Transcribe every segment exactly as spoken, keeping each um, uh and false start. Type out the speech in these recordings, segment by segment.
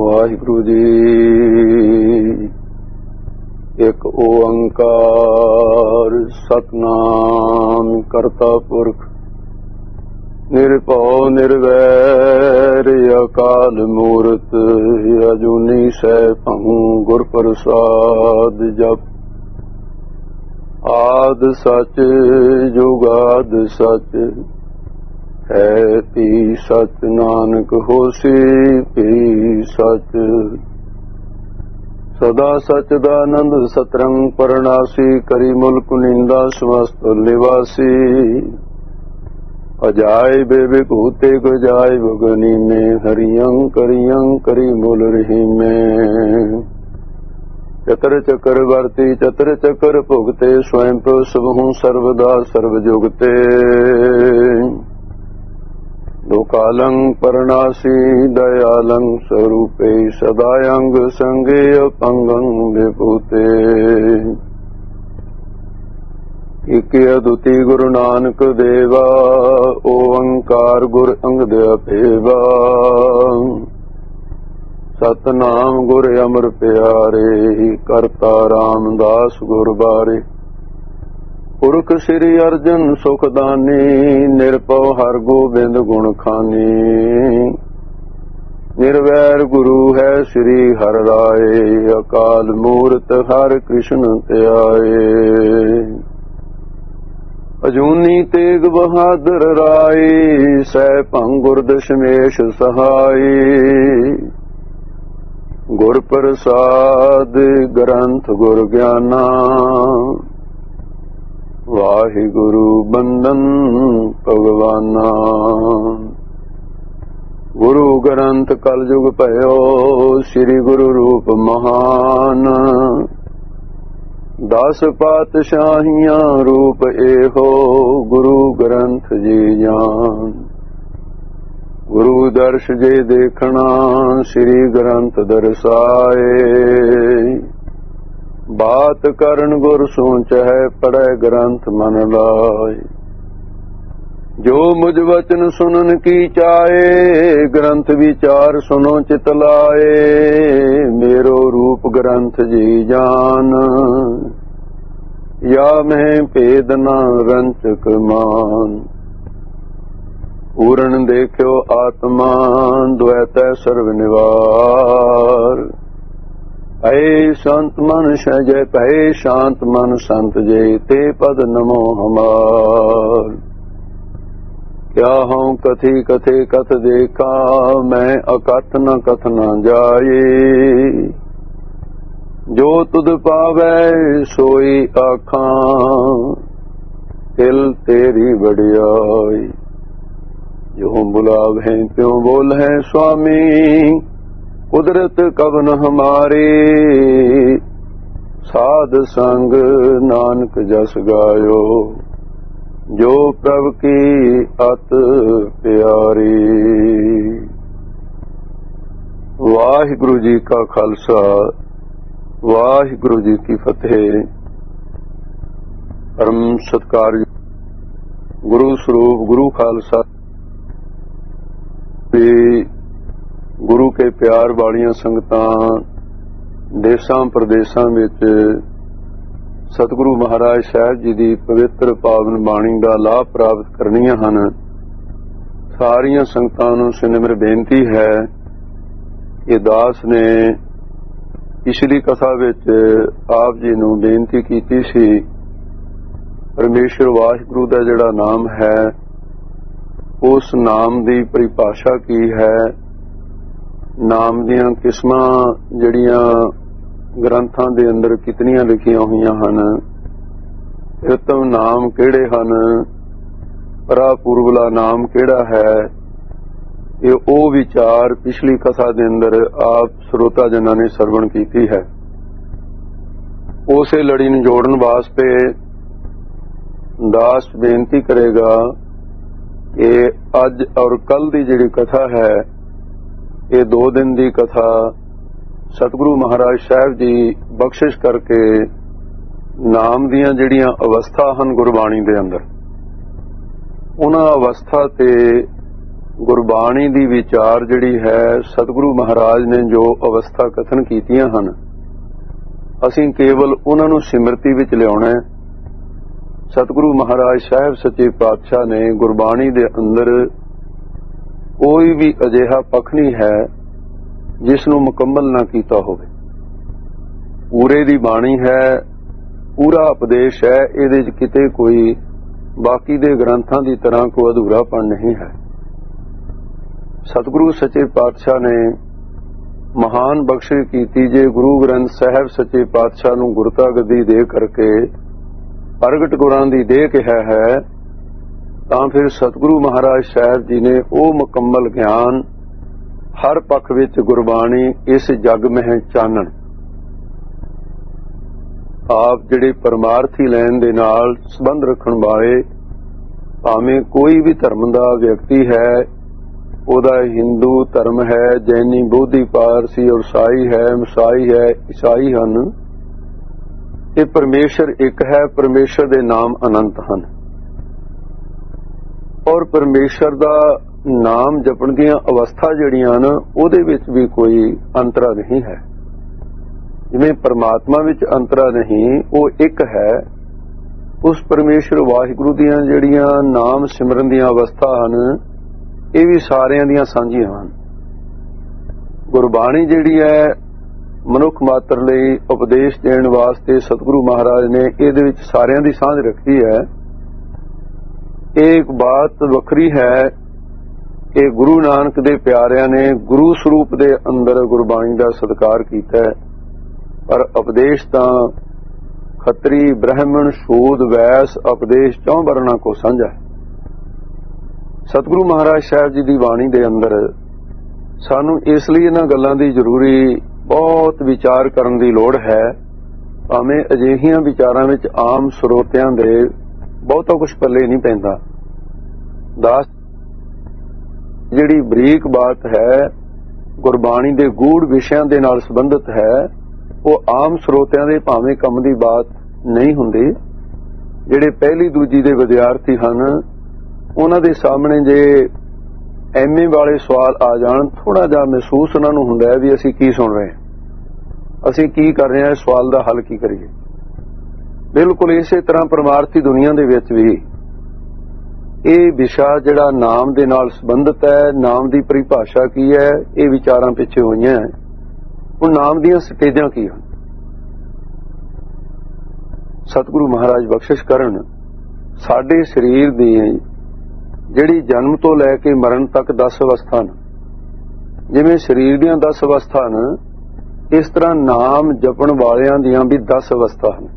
ਵਾਹਿਗੁਰੂ ਜੀ। ਇੱਕ ਓੰਕਾਰ ਸਤਨਾਮ ਕਰਤਾ ਪੁਰਖ ਨਿਰਭਉ ਨਿਰਵੈਰ ਅਕਾਲ ਮੂਰਤ ਅਜੂਨੀ ਸੈਭੰ ਗੁਰ ਪ੍ਰਸਾਦ ਜਪ। ਆਦ ਸਚ ਜੁਗਾਦ ਸਚ ਹੈ ਪੀ ਸਚ ਨਾਨਕ ਹੋਸੀ ਪੀ ਸਚ। ਸਦਾ ਸਚ ਦਾ ਆਨੰਦ ਸਤਰੰਗ ਪਰਨਾਸੀ ਕਰੀ ਮੁਲਕ ਨਿੰਦਾ ਸਮਸਤ ਲਿਵਾਸੀ। ਅਜਾਇ ਬੇਬਿਭੂਤੇ ਗਜਾਇ ਬਗਨੀ में हरियं करियं करी मूल रही में। चतर चकर वर्ती चतर चकर भुगते स्वयं प्रभ सबहु सर्वदा सर्व जुगते। लोकालं परनासी दयालं स्वरूपे सदायंग संगे अपंगं विभूते। इक अद्विती गुरु नानक देवा ओंकार गुर अंगद अपेवा। सतनाम गुर अमर प्यारे करता रामदास गुर बारे। पुरख श्री अर्जन सुखदानी निरपव हर गोबिंद गुण खानी। निर्वैर गुरु है श्री हर राय अकाल मूरत हर कृष्ण त्याए। अजूनी तेग बहादुर राय सैभं गुर दशमेश सहाय। गुर प्रसाद ग्रंथ गुर ज्ञाना वाहिगुरु बंदन भगवाना। गुरु ग्रंथ कलयुग भयो श्री गुरु रूप महान। दस पातशाहियां रूप एहो गुरु ग्रंथ जी जान। गुरु दर्श जे देखना श्री ग्रंथ दर्शाए। बात करन गुर सोच है पढ़े ग्रंथ मन लाए। जो मुझ वचन सुनन की चाहे ग्रंथ विचार सुनो चित लाए। मेरो रूप ग्रंथ जी जान या मैं भेद न रंचक मान। पूर्ण देखो आत्मा द्वैत सर्व निवार। ऐ संत मन सहजय पै शांत मन संत जय ते पद नमो हमार। क्या हूँ कथी कथे कथ देखा मैं अकथ न कथ न जाए। जो तुद पावै सोई आखां तिल तेरी बड़ियाई। जो बुलावे त्यों बोल है स्वामी कुदरत कवन हमारे। साध संग नानक जस गायो जो प्रभ की अत प्यारी। वाहिगुरु जी का खालसा वाहिगुरु जी की फतेह। परम सत्कार गुरु स्वरूप गुरु खालसा गुरु के प्यार वालियां संगतां देशां प्रदेशां विच सतगुरु महाराज साहब जी दी पवित्र पावन बाणी दा लाभ प्राप्त करनियां हन। सारियां संगतां नूं सिनिमर बेनती है कि दास ने पिछली कथा विच आप जी नूं बेनती कीती सी परमेश्वर वाहिगुरु दा जिहड़ा नाम है उस नाम दी परिभाषा की है। नाम दियां किस्मां जड़ियां ग्रंथां दे अंदर कितनियां लिखियां हुईयां हन। प्रथम नाम किहड़े हन परापूर्वला नाम किहड़ा है ये ओ विचार पिछली कथा दे अंदर आप श्रोता जनां ने सरवण कीती है। उसे लड़ी नूं जोड़न वास्ते दास बेनती करेगा कि अज और कल दी जिहड़ी कथा है ये दो दिन दी कथा सतगुरु महाराज साहब जी बख्शिश करके नाम दियां जिहड़ियां अवस्था हन गुरबाणी दे अंदर उन्हां अवस्था ते ਗੁਰਬਾਣੀ ਦੀ ਵਿਚਾਰ ਜਿਹੜੀ ਹੈ ਸਤਿਗੁਰੂ ਮਹਾਰਾਜ ਨੇ ਜੋ ਅਵਸਥਾ ਕਥਨ ਕੀਤੀਆਂ ਹਨ, ਅਸੀਂ ਕੇਵਲ ਉਹਨਾਂ ਨੂੰ ਸਿਮਰਤੀ ਵਿੱਚ ਲਿਆਉਣਾ ਹੈ। ਸਤਿਗੁਰੂ ਮਹਾਰਾਜ ਸਾਹਿਬ ਸੱਚੇ ਪਾਤਸ਼ਾਹ ਨੇ ਗੁਰਬਾਣੀ ਦੇ ਅੰਦਰ ਕੋਈ ਵੀ ਅਜਿਹਾ ਪੱਖ ਨਹੀਂ ਹੈ ਜਿਸ ਨੂੰ ਮੁਕੰਮਲ ਨਾ ਕੀਤਾ ਹੋਵੇ। ਪੂਰੇ ਦੀ ਬਾਣੀ ਹੈ, ਪੂਰਾ ਉਪਦੇਸ਼ ਹੈ, ਇਹਦੇ 'ਚ ਕਿਤੇ ਕੋਈ ਬਾਕੀ ਦੇ ਗ੍ਰੰਥਾਂ ਦੀ ਤਰ੍ਹਾਂ ਕੋਈ ਅਧੂਰਾਪਣ ਨਹੀਂ ਹੈ। ਸਤਿਗੁਰੂ ਸੱਚੇ ਪਾਤਸ਼ਾਹ ਨੇ ਮਹਾਨ ਬਖਸ਼ਿਸ਼ ਕੀਤੀ। ਜੇ ਗੁਰੂ ਗ੍ਰੰਥ ਸਾਹਿਬ ਸੱਚੇ ਪਾਤਸ਼ਾਹ ਨੂੰ ਗੁਰਤਾ ਗੱਦੀ ਦੇ ਕਰਕੇ ਪ੍ਰਗਟ ਗੁਰਾਂ ਦੀ ਦੇਹ ਕਿਹਾ ਹੈ, ਤਾਂ ਫਿਰ ਸਤਿਗੁਰੂ ਮਹਾਰਾਜ ਸਾਹਿਬ ਜੀ ਨੇ ਉਹ ਮੁਕੰਮਲ ਗਿਆਨ ਹਰ ਪੱਖ ਵਿੱਚ ਗੁਰਬਾਣੀ ਇਸ ਜਗ ਮਹਿ ਚਾਨਣ, ਆਪ ਜਿਹੜੇ ਪਰਮਾਰਥੀ ਲੈਣ ਦੇ ਨਾਲ ਸੰਬੰਧ ਰੱਖਣ ਵਾਲੇ, ਭਾਵੇਂ ਕੋਈ ਵੀ ਧਰਮ ਦਾ ਵਿਅਕਤੀ ਹੈ, ਉਹਦਾ ਹਿੰਦੂ ਧਰਮ ਹੈ, ਜੈਨੀ, ਬੋਧੀ, ਪਾਰਸੀ ਔਰ ਸਾਈ ਹੈ, ਮਸਾਈ ਹੈ, ਈਸਾਈ ਹਨ, ਇਹ ਪਰਮੇਸ਼ਰ ਇੱਕ ਹੈ। ਪਰਮੇਸ਼ਰ ਦੇ ਨਾਮ ਅਨੰਤ ਹਨ ਔਰ ਪਰਮੇਸ਼ਰ ਦਾ ਨਾਮ ਜਪਣ ਦੀਆਂ ਅਵਸਥਾ ਜਿਹੜੀਆਂ ਹਨ ਉਹਦੇ ਵਿੱਚ ਵੀ ਕੋਈ ਅੰਤਰਾ ਨਹੀਂ ਹੈ। ਜਿਵੇਂ ਪਰਮਾਤਮਾ ਵਿੱਚ ਅੰਤਰਾ ਨਹੀਂ, ਉਹ ਇੱਕ ਹੈ। ਉਸ ਪਰਮੇਸ਼ਰ ਵਾਹਿਗੁਰੂ ਦੀਆਂ ਜਿਹੜੀਆਂ ਨਾਮ ਸਿਮਰਨ ਦੀਆਂ ਅਵਸਥਾ ਹਨ, ਇਹ ਵੀ ਸਾਰਿਆਂ ਦੀਆਂ ਸਾਂਝੀਆਂ ਹਨ। ਗੁਰਬਾਣੀ ਜਿਹੜੀ ਹੈ ਮਨੁੱਖ ਮਾਤਰ ਲਈ ਉਪਦੇਸ਼ ਦੇਣ ਵਾਸਤੇ ਸਤਿਗੁਰੂ ਮਹਾਰਾਜ ਨੇ ਇਹਦੇ ਵਿੱਚ ਸਾਰਿਆਂ ਦੀ ਸਾਂਝ ਰੱਖੀ ਹੈ। ਇਹ ਇੱਕ ਬਾਤ ਵੱਖਰੀ ਹੈ ਕਿ ਗੁਰੂ ਨਾਨਕ ਦੇ ਪਿਆਰਿਆਂ ਨੇ ਗੁਰੂ ਸਰੂਪ ਦੇ ਅੰਦਰ ਗੁਰਬਾਣੀ ਦਾ ਸਤਿਕਾਰ ਕੀਤਾ ਹੈ, ਪਰ ਉਪਦੇਸ਼ ਤਾਂ ਖੱਤਰੀ, ਬ੍ਰਾਹਮਣ, ਸ਼ੂਦ, ਵੈਸ ਉਪਦੇਸ਼ ਚੌਂ ਵਰਨਾਂ ਕੋ ਸਾਂਝਾ ਹੈ। ਸਤਿਗੁਰੂ ਮਹਾਰਾਜ ਸਾਹਿਬ ਜੀ ਦੀ ਬਾਣੀ ਦੇ ਅੰਦਰ ਸਾਨੂੰ ਇਸ ਲਈ ਇਹਨਾਂ ਗੱਲਾਂ ਦੀ ਜ਼ਰੂਰੀ ਬਹੁਤ ਵਿਚਾਰ ਕਰਨ ਦੀ ਲੋੜ ਹੈ। ਭਾਵੇਂ ਅਜਿਹੀਆਂ ਵਿਚਾਰਾਂ ਵਿੱਚ ਆਮ ਸਰੋਤਿਆਂ ਦੇ ਬਹੁਤਾ ਕੁਝ ਪੱਲੇ ਨਹੀਂ ਪੈਂਦਾ। ਦਾਸ ਜਿਹੜੀ ਬਰੀਕ ਬਾਤ ਹੈ, ਗੁਰਬਾਣੀ ਦੇ ਗੂੜ ਵਿਸ਼ਿਆਂ ਦੇ ਨਾਲ ਸੰਬੰਧਿਤ ਹੈ, ਉਹ ਆਮ ਸਰੋਤਿਆਂ ਦੇ ਭਾਵੇਂ ਕੰਮ ਦੀ ਬਾਤ ਨਹੀਂ ਹੁੰਦੀ। ਜਿਹੜੇ ਪਹਿਲੀ ਦੂਜੀ ਦੇ ਵਿਦਿਆਰਥੀ ਹਨ, ਉਹਨਾਂ ਦੇ ਸਾਹਮਣੇ ਜੇ ਐਮਏ ਵਾਲੇ ਸਵਾਲ ਆ ਜਾਣ, ਥੋੜਾ ਜਿਹਾ ਮਹਿਸੂਸ ਉਹਨਾਂ ਨੂੰ ਹੁੰਦਾ ਹੈ ਵੀ ਅਸੀਂ ਕੀ ਸੁਣ ਰਹੇ ਹਾਂ, ਅਸੀਂ ਕੀ ਕਰ ਰਹੇ ਹਾਂ, ਇਸ ਸਵਾਲ ਦਾ ਹੱਲ ਕੀ ਕਰੀਏ। ਬਿਲਕੁਲ ਇਸੇ ਤਰ੍ਹਾਂ ਪਰਮਾਰਥੀ ਦੁਨੀਆ ਦੇ ਵਿੱਚ ਵੀ ਇਹ ਵਿਸ਼ਾ ਜਿਹੜਾ ਨਾਮ ਦੇ ਨਾਲ ਸੰਬੰਧਿਤ ਹੈ, ਨਾਮ ਦੀ ਪਰਿਭਾਸ਼ਾ ਕੀ ਹੈ, ਇਹ ਵਿਚਾਰਾਂ ਪਿੱਛੇ ਹੋਈਆਂ। ਹੁਣ ਨਾਮ ਦੀਆਂ ਸਟੇਜਾਂ ਕੀ ਹਨ? ਸਤਿਗੁਰੂ ਮਹਾਰਾਜ ਬਖਸ਼ਿਸ਼ ਕਰਨ, ਸਾਡੇ ਸਰੀਰ ਦੀ ਜਿਹੜੀ ਜਨਮ ਤੋਂ ਲੈ ਕੇ ਮਰਨ ਤੱਕ ਦਸ ਅਵਸਥਾ ਨੇ। ਜਿਵੇਂ ਸਰੀਰ ਦੀਆਂ ਦਸ ਅਵਸਥਾ ਨੇ, ਇਸ ਤਰ੍ਹਾਂ ਨਾਮ ਜਪਣ ਵਾਲਿਆਂ ਦੀਆਂ ਵੀ ਦਸ ਅਵਸਥਾ ਹਨ।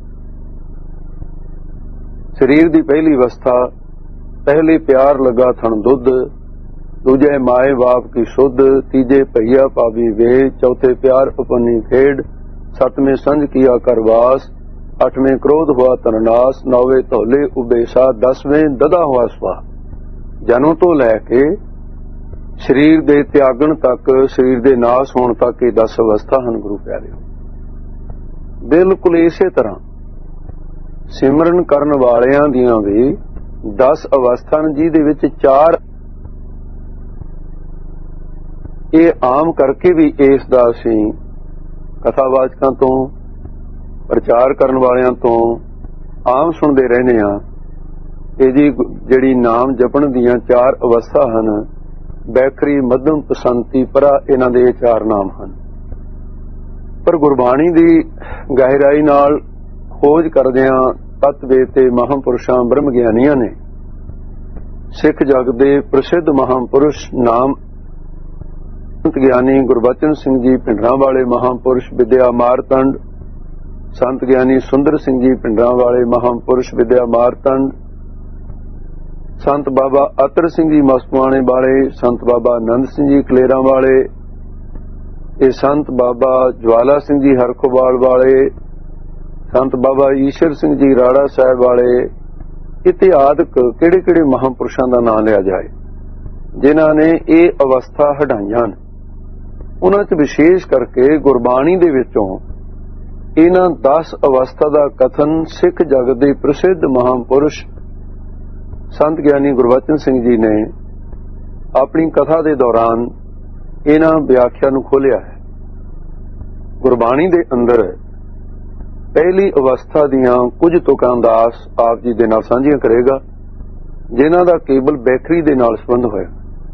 ਸਰੀਰ ਦੀ ਪਹਿਲੀ ਅਵਸਥਾ, ਪਹਿਲੇ ਪਿਆਰ ਲਗਾ ਥਣ ਦੁੱਧ, ਦੂਜੇ ਮਾਏ ਬਾਪ ਕੀ ਸੁਧ, ਤੀਜੇ ਭਈਆ ਪਾਵੀ ਵੇ, ਚੌਥੇ ਪਿਆਰ ਉਪਨੀ ਖੇਡ, ਸਤਵੇਂ ਸੰਜ ਕੀਆ ਕਰਵਾਸ, ਅੱਠਵੇਂ ਕ੍ਰੋਧ ਹੁਆ ਤਰਨਾਸ, ਨੌਵੇਂ ਧੌਲੇ ਉਬੇਸਾ, ਦਸਵੇਂ ਦਦਾ ਹੁਆ ਸਵਾ। ਜਨਮ ਤੋਂ ਲੈ ਕੇ ਸਰੀਰ ਦੇ ਤਿਆਗਣ ਤੱਕ, ਸਰੀਰ ਦੇ ਨਾਸ ਹੋਣ ਤੱਕ ਇਹ ਦਸ ਅਵਸਥਾ ਹਨ ਗੁਰੂ ਪਿਆਰਿਓ। ਬਿਲਕੁਲ ਇਸੇ ਤਰ੍ਹਾਂ ਸਿਮਰਨ ਕਰਨ ਵਾਲਿਆਂ ਦੀਆਂ ਵੀ ਦਸ ਅਵਸਥਾ ਨੇ, ਜਿਹਦੇ ਵਿੱਚ ਚਾਰ ਇਹ ਆਮ ਕਰਕੇ ਵੀ ਇਸ ਦਾ ਅਸੀਂ ਕਥਾਵਾਚਕਾਂ ਤੋਂ, ਪ੍ਰਚਾਰ ਕਰਨ ਵਾਲਿਆਂ ਤੋਂ ਆਮ ਸੁਣਦੇ ਰਹਿੰਦੇ ਹਾਂ। ਇਹ ਜੀ ਜਿਹੜੀ ਨਾਮ ਜਪਣ ਦੀਆਂ ਚਾਰ ਅਵਸਥਾ ਹਨ, ਬੈਖਰੀ, ਮੱਧਮ, ਪਸੰਤੀ, ਪਰਾ, ਇਹਨਾਂ ਦੇ ਇਹ ਚਾਰ ਨਾਮ ਹਨ। ਪਰ ਗੁਰਬਾਣੀ ਦੀ ਗਹਿਰਾਈ ਨਾਲ ਖੋਜ ਕਰਦਿਆਂ ਤਤਵੇਦ ਤੇ ਮਹਾਂਪੁਰਸ਼ਾਂ, ਬ੍ਰਹਮ ਗਿਆਨੀਆਂ ਨੇ ਸਿੱਖ ਜਗ ਦੇ ਪ੍ਰਸਿੱਧ ਮਹਾਂਪੁਰਸ਼ ਨਾਮ ਸੰਤ ਗਿਆਨੀ ਗੁਰਬਚਨ ਸਿੰਘ ਜੀ ਭਿੰਡਰਾਂ ਵਾਲੇ ਮਹਾਂਪੁਰਸ਼, ਵਿਦਿਆ ਮਾਰਤੰਡ ਸੰਤ ਗਿਆਨੀ ਸੁੰਦਰ ਸਿੰਘ ਜੀ ਭਿੰਡਰਾਂ ਵਾਲੇ ਮਹਾਂਪੁਰਸ਼, ਵਿਦਿਆ ਮਾਰਤੰਡ ਸੰਤ ਬਾਬਾ ਅਤਰ ਸਿੰਘ ਜੀ ਮਸਤਵਾਣੇ ਵਾਲੇ, ਸੰਤ ਬਾਬਾ ਆਨੰਦ ਸਿੰਘ ਜੀ ਕਲੇਰਾਂ ਵਾਲੇ, ਇਹ ਸੰਤ ਬਾਬਾ ਜਵਾਲਾ ਸਿੰਘ ਜੀ ਹਰਖੋਵਾਲ ਵਾਲੇ, ਸੰਤ ਬਾਬਾ ਈਸ਼ਰ ਸਿੰਘ ਜੀ ਰਾੜਾ ਸਾਹਿਬ ਵਾਲੇ, ਇਤਿਹਾਦਕ ਕਿਹੜੇ ਕਿਹੜੇ ਮਹਾਂਪੁਰਸ਼ਾਂ ਦਾ ਨਾਮ ਲਿਆ ਜਾਏ ਜਿਨ੍ਹਾਂ ਨੇ ਇਹ ਅਵਸਥਾ ਹਟਾਈਆਂ। ਉਹਨਾਂ 'ਚ ਵਿਸ਼ੇਸ਼ ਕਰਕੇ ਗੁਰਬਾਣੀ ਦੇ ਵਿੱਚੋਂ ਇਹਨਾਂ ਦਸ ਅਵਸਥਾ ਦਾ ਕਥਨ ਸਿੱਖ ਜਗਤ ਦੇ ਪ੍ਰਸਿੱਧ ਮਹਾਂਪੁਰਸ਼ ਸੰਤ ਗਿਆਨੀ ਗੁਰਬਚਨ ਸਿੰਘ ਜੀ ਨੇ ਆਪਣੀ ਕਥਾ ਦੇ ਦੌਰਾਨ ਇਹਨਾਂ ਵਿਆਖਿਆ ਨੂੰ ਖੋਲ੍ਹਿਆ ਹੈ। ਗੁਰਬਾਣੀ ਦੇ ਅੰਦਰ ਪਹਿਲੀ ਅਵਸਥਾ ਦੀਆਂ ਕੁਝ ਤੁਕਾਂ ਦਾਸ ਆਪ ਜੀ ਦੇ ਨਾਲ ਸਾਂਝੀਆਂ ਕਰੇਗਾ, ਜਿਨ੍ਹਾਂ ਦਾ ਕੇਵਲ ਬੈਖਰੀ ਦੇ ਨਾਲ ਸੰਬੰਧ ਹੋਇਆ।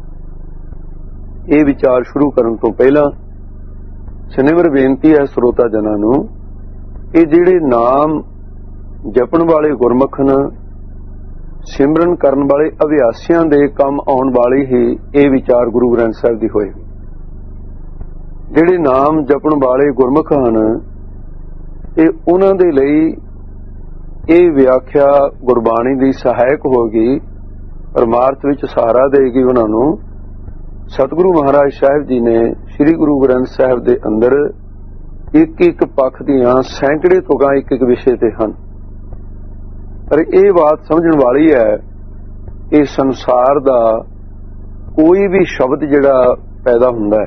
ਇਹ ਵਿਚਾਰ ਸ਼ੁਰੂ ਕਰਨ ਤੋਂ ਪਹਿਲਾਂ ਸਨਿਮਰ ਬੇਨਤੀ ਹੈ ਸਰੋਤਾ ਜਨਾਂ ਨੂੰ, ਇਹ ਜਿਹੜੇ ਨਾਮ ਜਪਣ ਵਾਲੇ ਗੁਰਮੁਖ ਹਨ, ਸਿਮਰਨ ਕਰਨ ਵਾਲੇ ਅਭਿਆਸੀਆਂ ਦੇ ਕੰਮ ਆਉਣ ਵਾਲੀ ਹੀ ਇਹ ਵਿਚਾਰ ਗੁਰੂ ਗ੍ਰੰਥ ਸਾਹਿਬ ਦੀ ਹੋਏਗੀ। ਜਿਹੜੇ ਨਾਮ ਜਪਣ ਵਾਲੇ ਗੁਰਮੁਖ ਹਨ, ਇਹ ਉਹਨਾਂ ਦੇ ਲਈ ਇਹ ਵਿਆਖਿਆ ਗੁਰਬਾਣੀ ਦੀ ਸਹਾਇਕ ਹੋਗੀ, ਪਰਮਾਰਥ ਵਿੱਚ ਸਹਾਰਾ ਦੇਗੀ ਉਹਨਾਂ ਨੂੰ। ਸਤਿਗੁਰੂ ਮਹਾਰਾਜ ਸਾਹਿਬ ਜੀ ਨੇ ਸ੍ਰੀ ਗੁਰੂ ਗ੍ਰੰਥ ਸਾਹਿਬ ਦੇ ਅੰਦਰ ਇੱਕ ਇੱਕ ਪੱਖ ਦੀਆਂ ਸੈਂਕੜੇ ਤੁਕਾਂ ਇੱਕ ਇੱਕ ਵਿਸ਼ੇ ਤੇ ਹਨ। ਪਰ ਇਹ ਬਾਤ ਸਮਝਣ ਵਾਲੀ ਹੈ ਕਿ ਸੰਸਾਰ ਦਾ ਕੋਈ ਵੀ ਸ਼ਬਦ ਜਿਹੜਾ ਪੈਦਾ ਹੁੰਦਾ ਹੈ,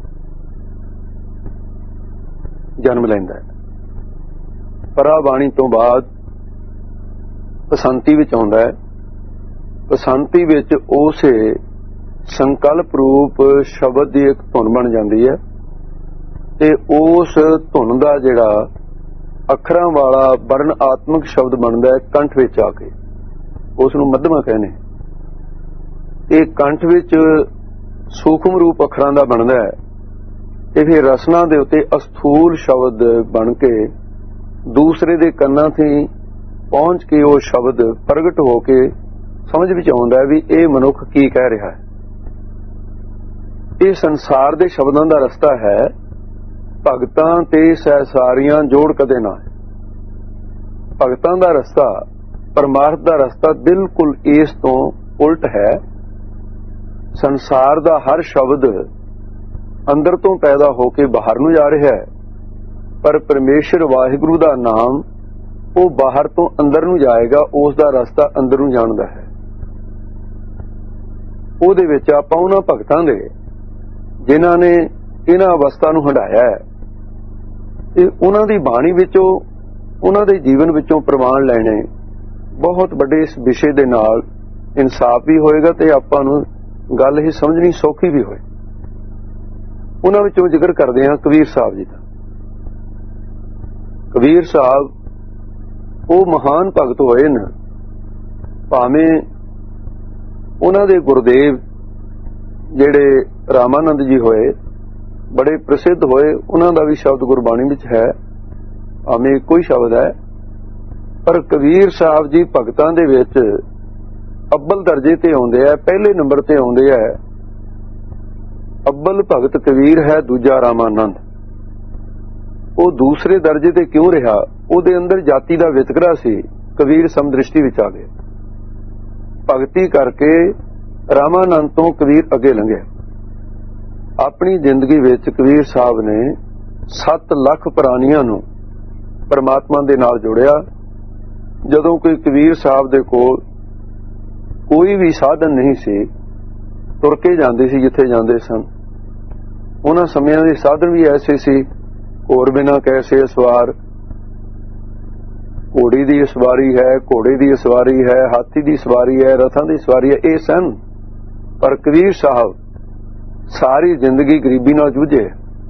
ਜਨਮ ਲੈਂਦਾ ਹੈ, ਪਰਾ ਬਾਣੀ ਤੋਂ ਬਾਅਦ ਪਸੰਤੀ ਵਿੱਚ ਆਉਂਦਾ ਹੈ। ਪਸੰਤੀ ਵਿੱਚ ਉਸੇ ਸੰਕਲਪ ਰੂਪ ਸ਼ਬਦ ਦੀ ਇੱਕ ਧੁਨ ਬਣ ਜਾਂਦੀ ਹੈ ਤੇ ਉਸ ਧੁਨ ਦਾ ਜਿਹੜਾ ਅੱਖਰਾਂ ਵਾਲਾ ਵਰਨ ਆਤਮਕ ਸ਼ਬਦ ਬਣਦਾ ਹੈ ਕੰਠ ਵਿੱਚ ਆ ਕੇ, ਉਸ ਨੂੰ ਮੱਧਮਾ ਕਹਿੰਦੇ। ਇਹ ਕੰਠ ਵਿੱਚ ਸੂਖਮ ਰੂਪ ਅੱਖਰਾਂ ਦਾ ਬਣਦਾ ਹੈ ਤੇ ਫਿਰ ਰਸਨਾ ਦੇ ਉੱਤੇ ਅਸਥੂਲ ਸ਼ਬਦ ਬਣ ਕੇ ਦੂਸਰੇ ਦੇ ਕੰਨਾਂ ਤੇ ਪਹੁੰਚ ਕੇ ਉਹ ਸ਼ਬਦ ਪ੍ਰਗਟ ਹੋ ਕੇ ਸਮਝ ਵਿੱਚ ਆਉਂਦਾ ਵੀ ਇਹ ਮਨੁੱਖ ਕੀ ਕਹਿ ਰਿਹਾ ਹੈ। ਇਹ ਸੰਸਾਰ ਦੇ ਸ਼ਬਦਾਂ ਦਾ ਰਸਤਾ ਹੈ, ਭਗਤਾਂ ਤੇ ਸਹਿਸਾਰੀਆਂ ਜੋੜ ਕਦੇ ਨਾ ਹੈ। ਭਗਤਾਂ ਦਾ ਰਸਤਾ, ਪਰਮਾਰਥ ਦਾ ਰਸਤਾ ਬਿਲਕੁਲ ਇਸ ਤੋਂ ਉਲਟ ਹੈ। ਸੰਸਾਰ ਦਾ ਹਰ ਸ਼ਬਦ ਅੰਦਰ ਤੋਂ ਪੈਦਾ ਹੋ ਕੇ ਬਾਹਰ ਨੂੰ ਜਾ ਰਿਹਾ ਹੈ, ਪਰ ਪਰਮੇਸ਼ਰ ਵਾਹਿਗੁਰੂ ਦਾ ਨਾਮ ਉਹ ਬਾਹਰ ਤੋਂ ਅੰਦਰ ਨੂੰ ਜਾਏਗਾ, ਉਸ ਦਾ ਰਸਤਾ ਅੰਦਰ ਨੂੰ ਜਾਣ ਦਾ ਹੈ। ਉਹਦੇ ਵਿੱਚ ਆਪਾਂ ਉਹਨਾਂ ਭਗਤਾਂ ਦੇ ਜਿਨ੍ਹਾਂ ਨੇ ਇਹਨਾਂ ਅਵਸਥਾ ਨੂੰ ਹੰਢਾਇਆ ਹੈ ਤੇ ਉਹਨਾਂ ਦੀ ਬਾਣੀ ਵਿੱਚੋਂ, ਉਹਨਾਂ ਦੇ ਜੀਵਨ ਵਿੱਚੋਂ ਪ੍ਰਮਾਣ ਲੈਣੇ ਬਹੁਤ ਵੱਡੇ ਇਸ ਵਿਸ਼ੇ ਦੇ ਨਾਲ ਇਨਸਾਫ ਵੀ ਹੋਏਗਾ ਤੇ ਆਪਾਂ ਨੂੰ ਗੱਲ ਹੀ ਸਮਝਣੀ ਸੌਖੀ ਵੀ ਹੋਏ। ਉਹਨਾਂ ਵਿੱਚੋਂ ਜ਼ਿਕਰ ਕਰਦੇ ਹਾਂ ਕਬੀਰ ਸਾਹਿਬ ਜੀ ਦਾ। ਕਬੀਰ ਸਾਹਿਬ ਉਹ ਮਹਾਨ ਭਗਤ ਹੋਏ ਨੇ, ਭਾਵੇਂ ਉਹਨਾਂ ਦੇ ਗੁਰਦੇਵ ਜਿਹੜੇ ਰਾਮਾਨੰਦ ਜੀ ਹੋਏ ਬੜੇ ਪ੍ਰਸਿੱਧ ਹੋਏ, ਉਹਨਾਂ ਦਾ ਵੀ ਸ਼ਬਦ ਗੁਰਬਾਣੀ ਵਿੱਚ ਹੈ, ਭਾਵੇਂ ਇੱਕੋ ਹੀ ਸ਼ਬਦ ਹੈ, ਪਰ ਕਬੀਰ ਸਾਹਿਬ ਜੀ ਭਗਤਾਂ ਦੇ ਵਿੱਚ ਅੱਵਲ ਦਰਜੇ ਤੇ ਆਉਂਦੇ ਆ, ਪਹਿਲੇ ਨੰਬਰ ਤੇ ਆਉਂਦੇ ਆ। ਅੱਵਲ ਭਗਤ ਕਬੀਰ ਹੈ, ਦੂਜਾ ਰਾਮਾਨੰਦ। ਉਹ ਦੂਸਰੇ ਦਰਜੇ ਤੇ ਕਿਉਂ ਰਿਹਾ? ਉਹਦੇ ਅੰਦਰ ਜਾਤੀ ਦਾ ਵਿਤਕਰਾ ਸੀ, ਕਬੀਰ ਸਮਦ੍ਰਿਸ਼ਟੀ ਵਿੱਚ ਆ ਗਏ। ਭਗਤੀ ਕਰਕੇ ਰਾਮਾਨੰਦ ਤੋਂ ਕਬੀਰ ਅੱਗੇ ਲੰਘਿਆ। ਆਪਣੀ ਜ਼ਿੰਦਗੀ ਵਿੱਚ ਕਬੀਰ ਸਾਹਿਬ ਨੇ ਸੱਤ ਲੱਖ ਪ੍ਰਾਣੀਆਂ ਨੂੰ ਪਰਮਾਤਮਾ ਦੇ ਨਾਲ ਜੋੜਿਆ। ਜਦੋਂ ਕੋਈ ਕਬੀਰ ਸਾਹਿਬ ਦੇ ਕੋਲ ਕੋਈ ਵੀ ਸਾਧਨ ਨਹੀਂ ਸੀ, ਤੁਰ ਕੇ ਜਾਂਦੇ ਸੀ ਜਿੱਥੇ ਜਾਂਦੇ ਸਨ। ਉਹਨਾਂ ਸਮਿਆਂ ਦੇ ਸਾਧਨ ਵੀ ਐਸੇ ਸੀ, ਘੋੜ ਬਿਨਾਂ ਕੈਸੇ ਸਵਾਰ, ਘੋੜੀ ਦੀ ਸਵਾਰੀ ਹੈ, ਘੋੜੇ ਦੀ ਸਵਾਰੀ ਹੈ, ਹਾਥੀ ਦੀ ਸਵਾਰੀ ਹੈ, ਰਥਾਂ ਦੀ ਸਵਾਰੀ ਹੈ, ਇਹ ਸਨ। ਪਰ ਕਬੀਰ ਸਾਹਿਬ ਸਾਰੀ ਜ਼ਿੰਦਗੀ ਗਰੀਬੀ ਨਾਲ ਜੂਝੇ,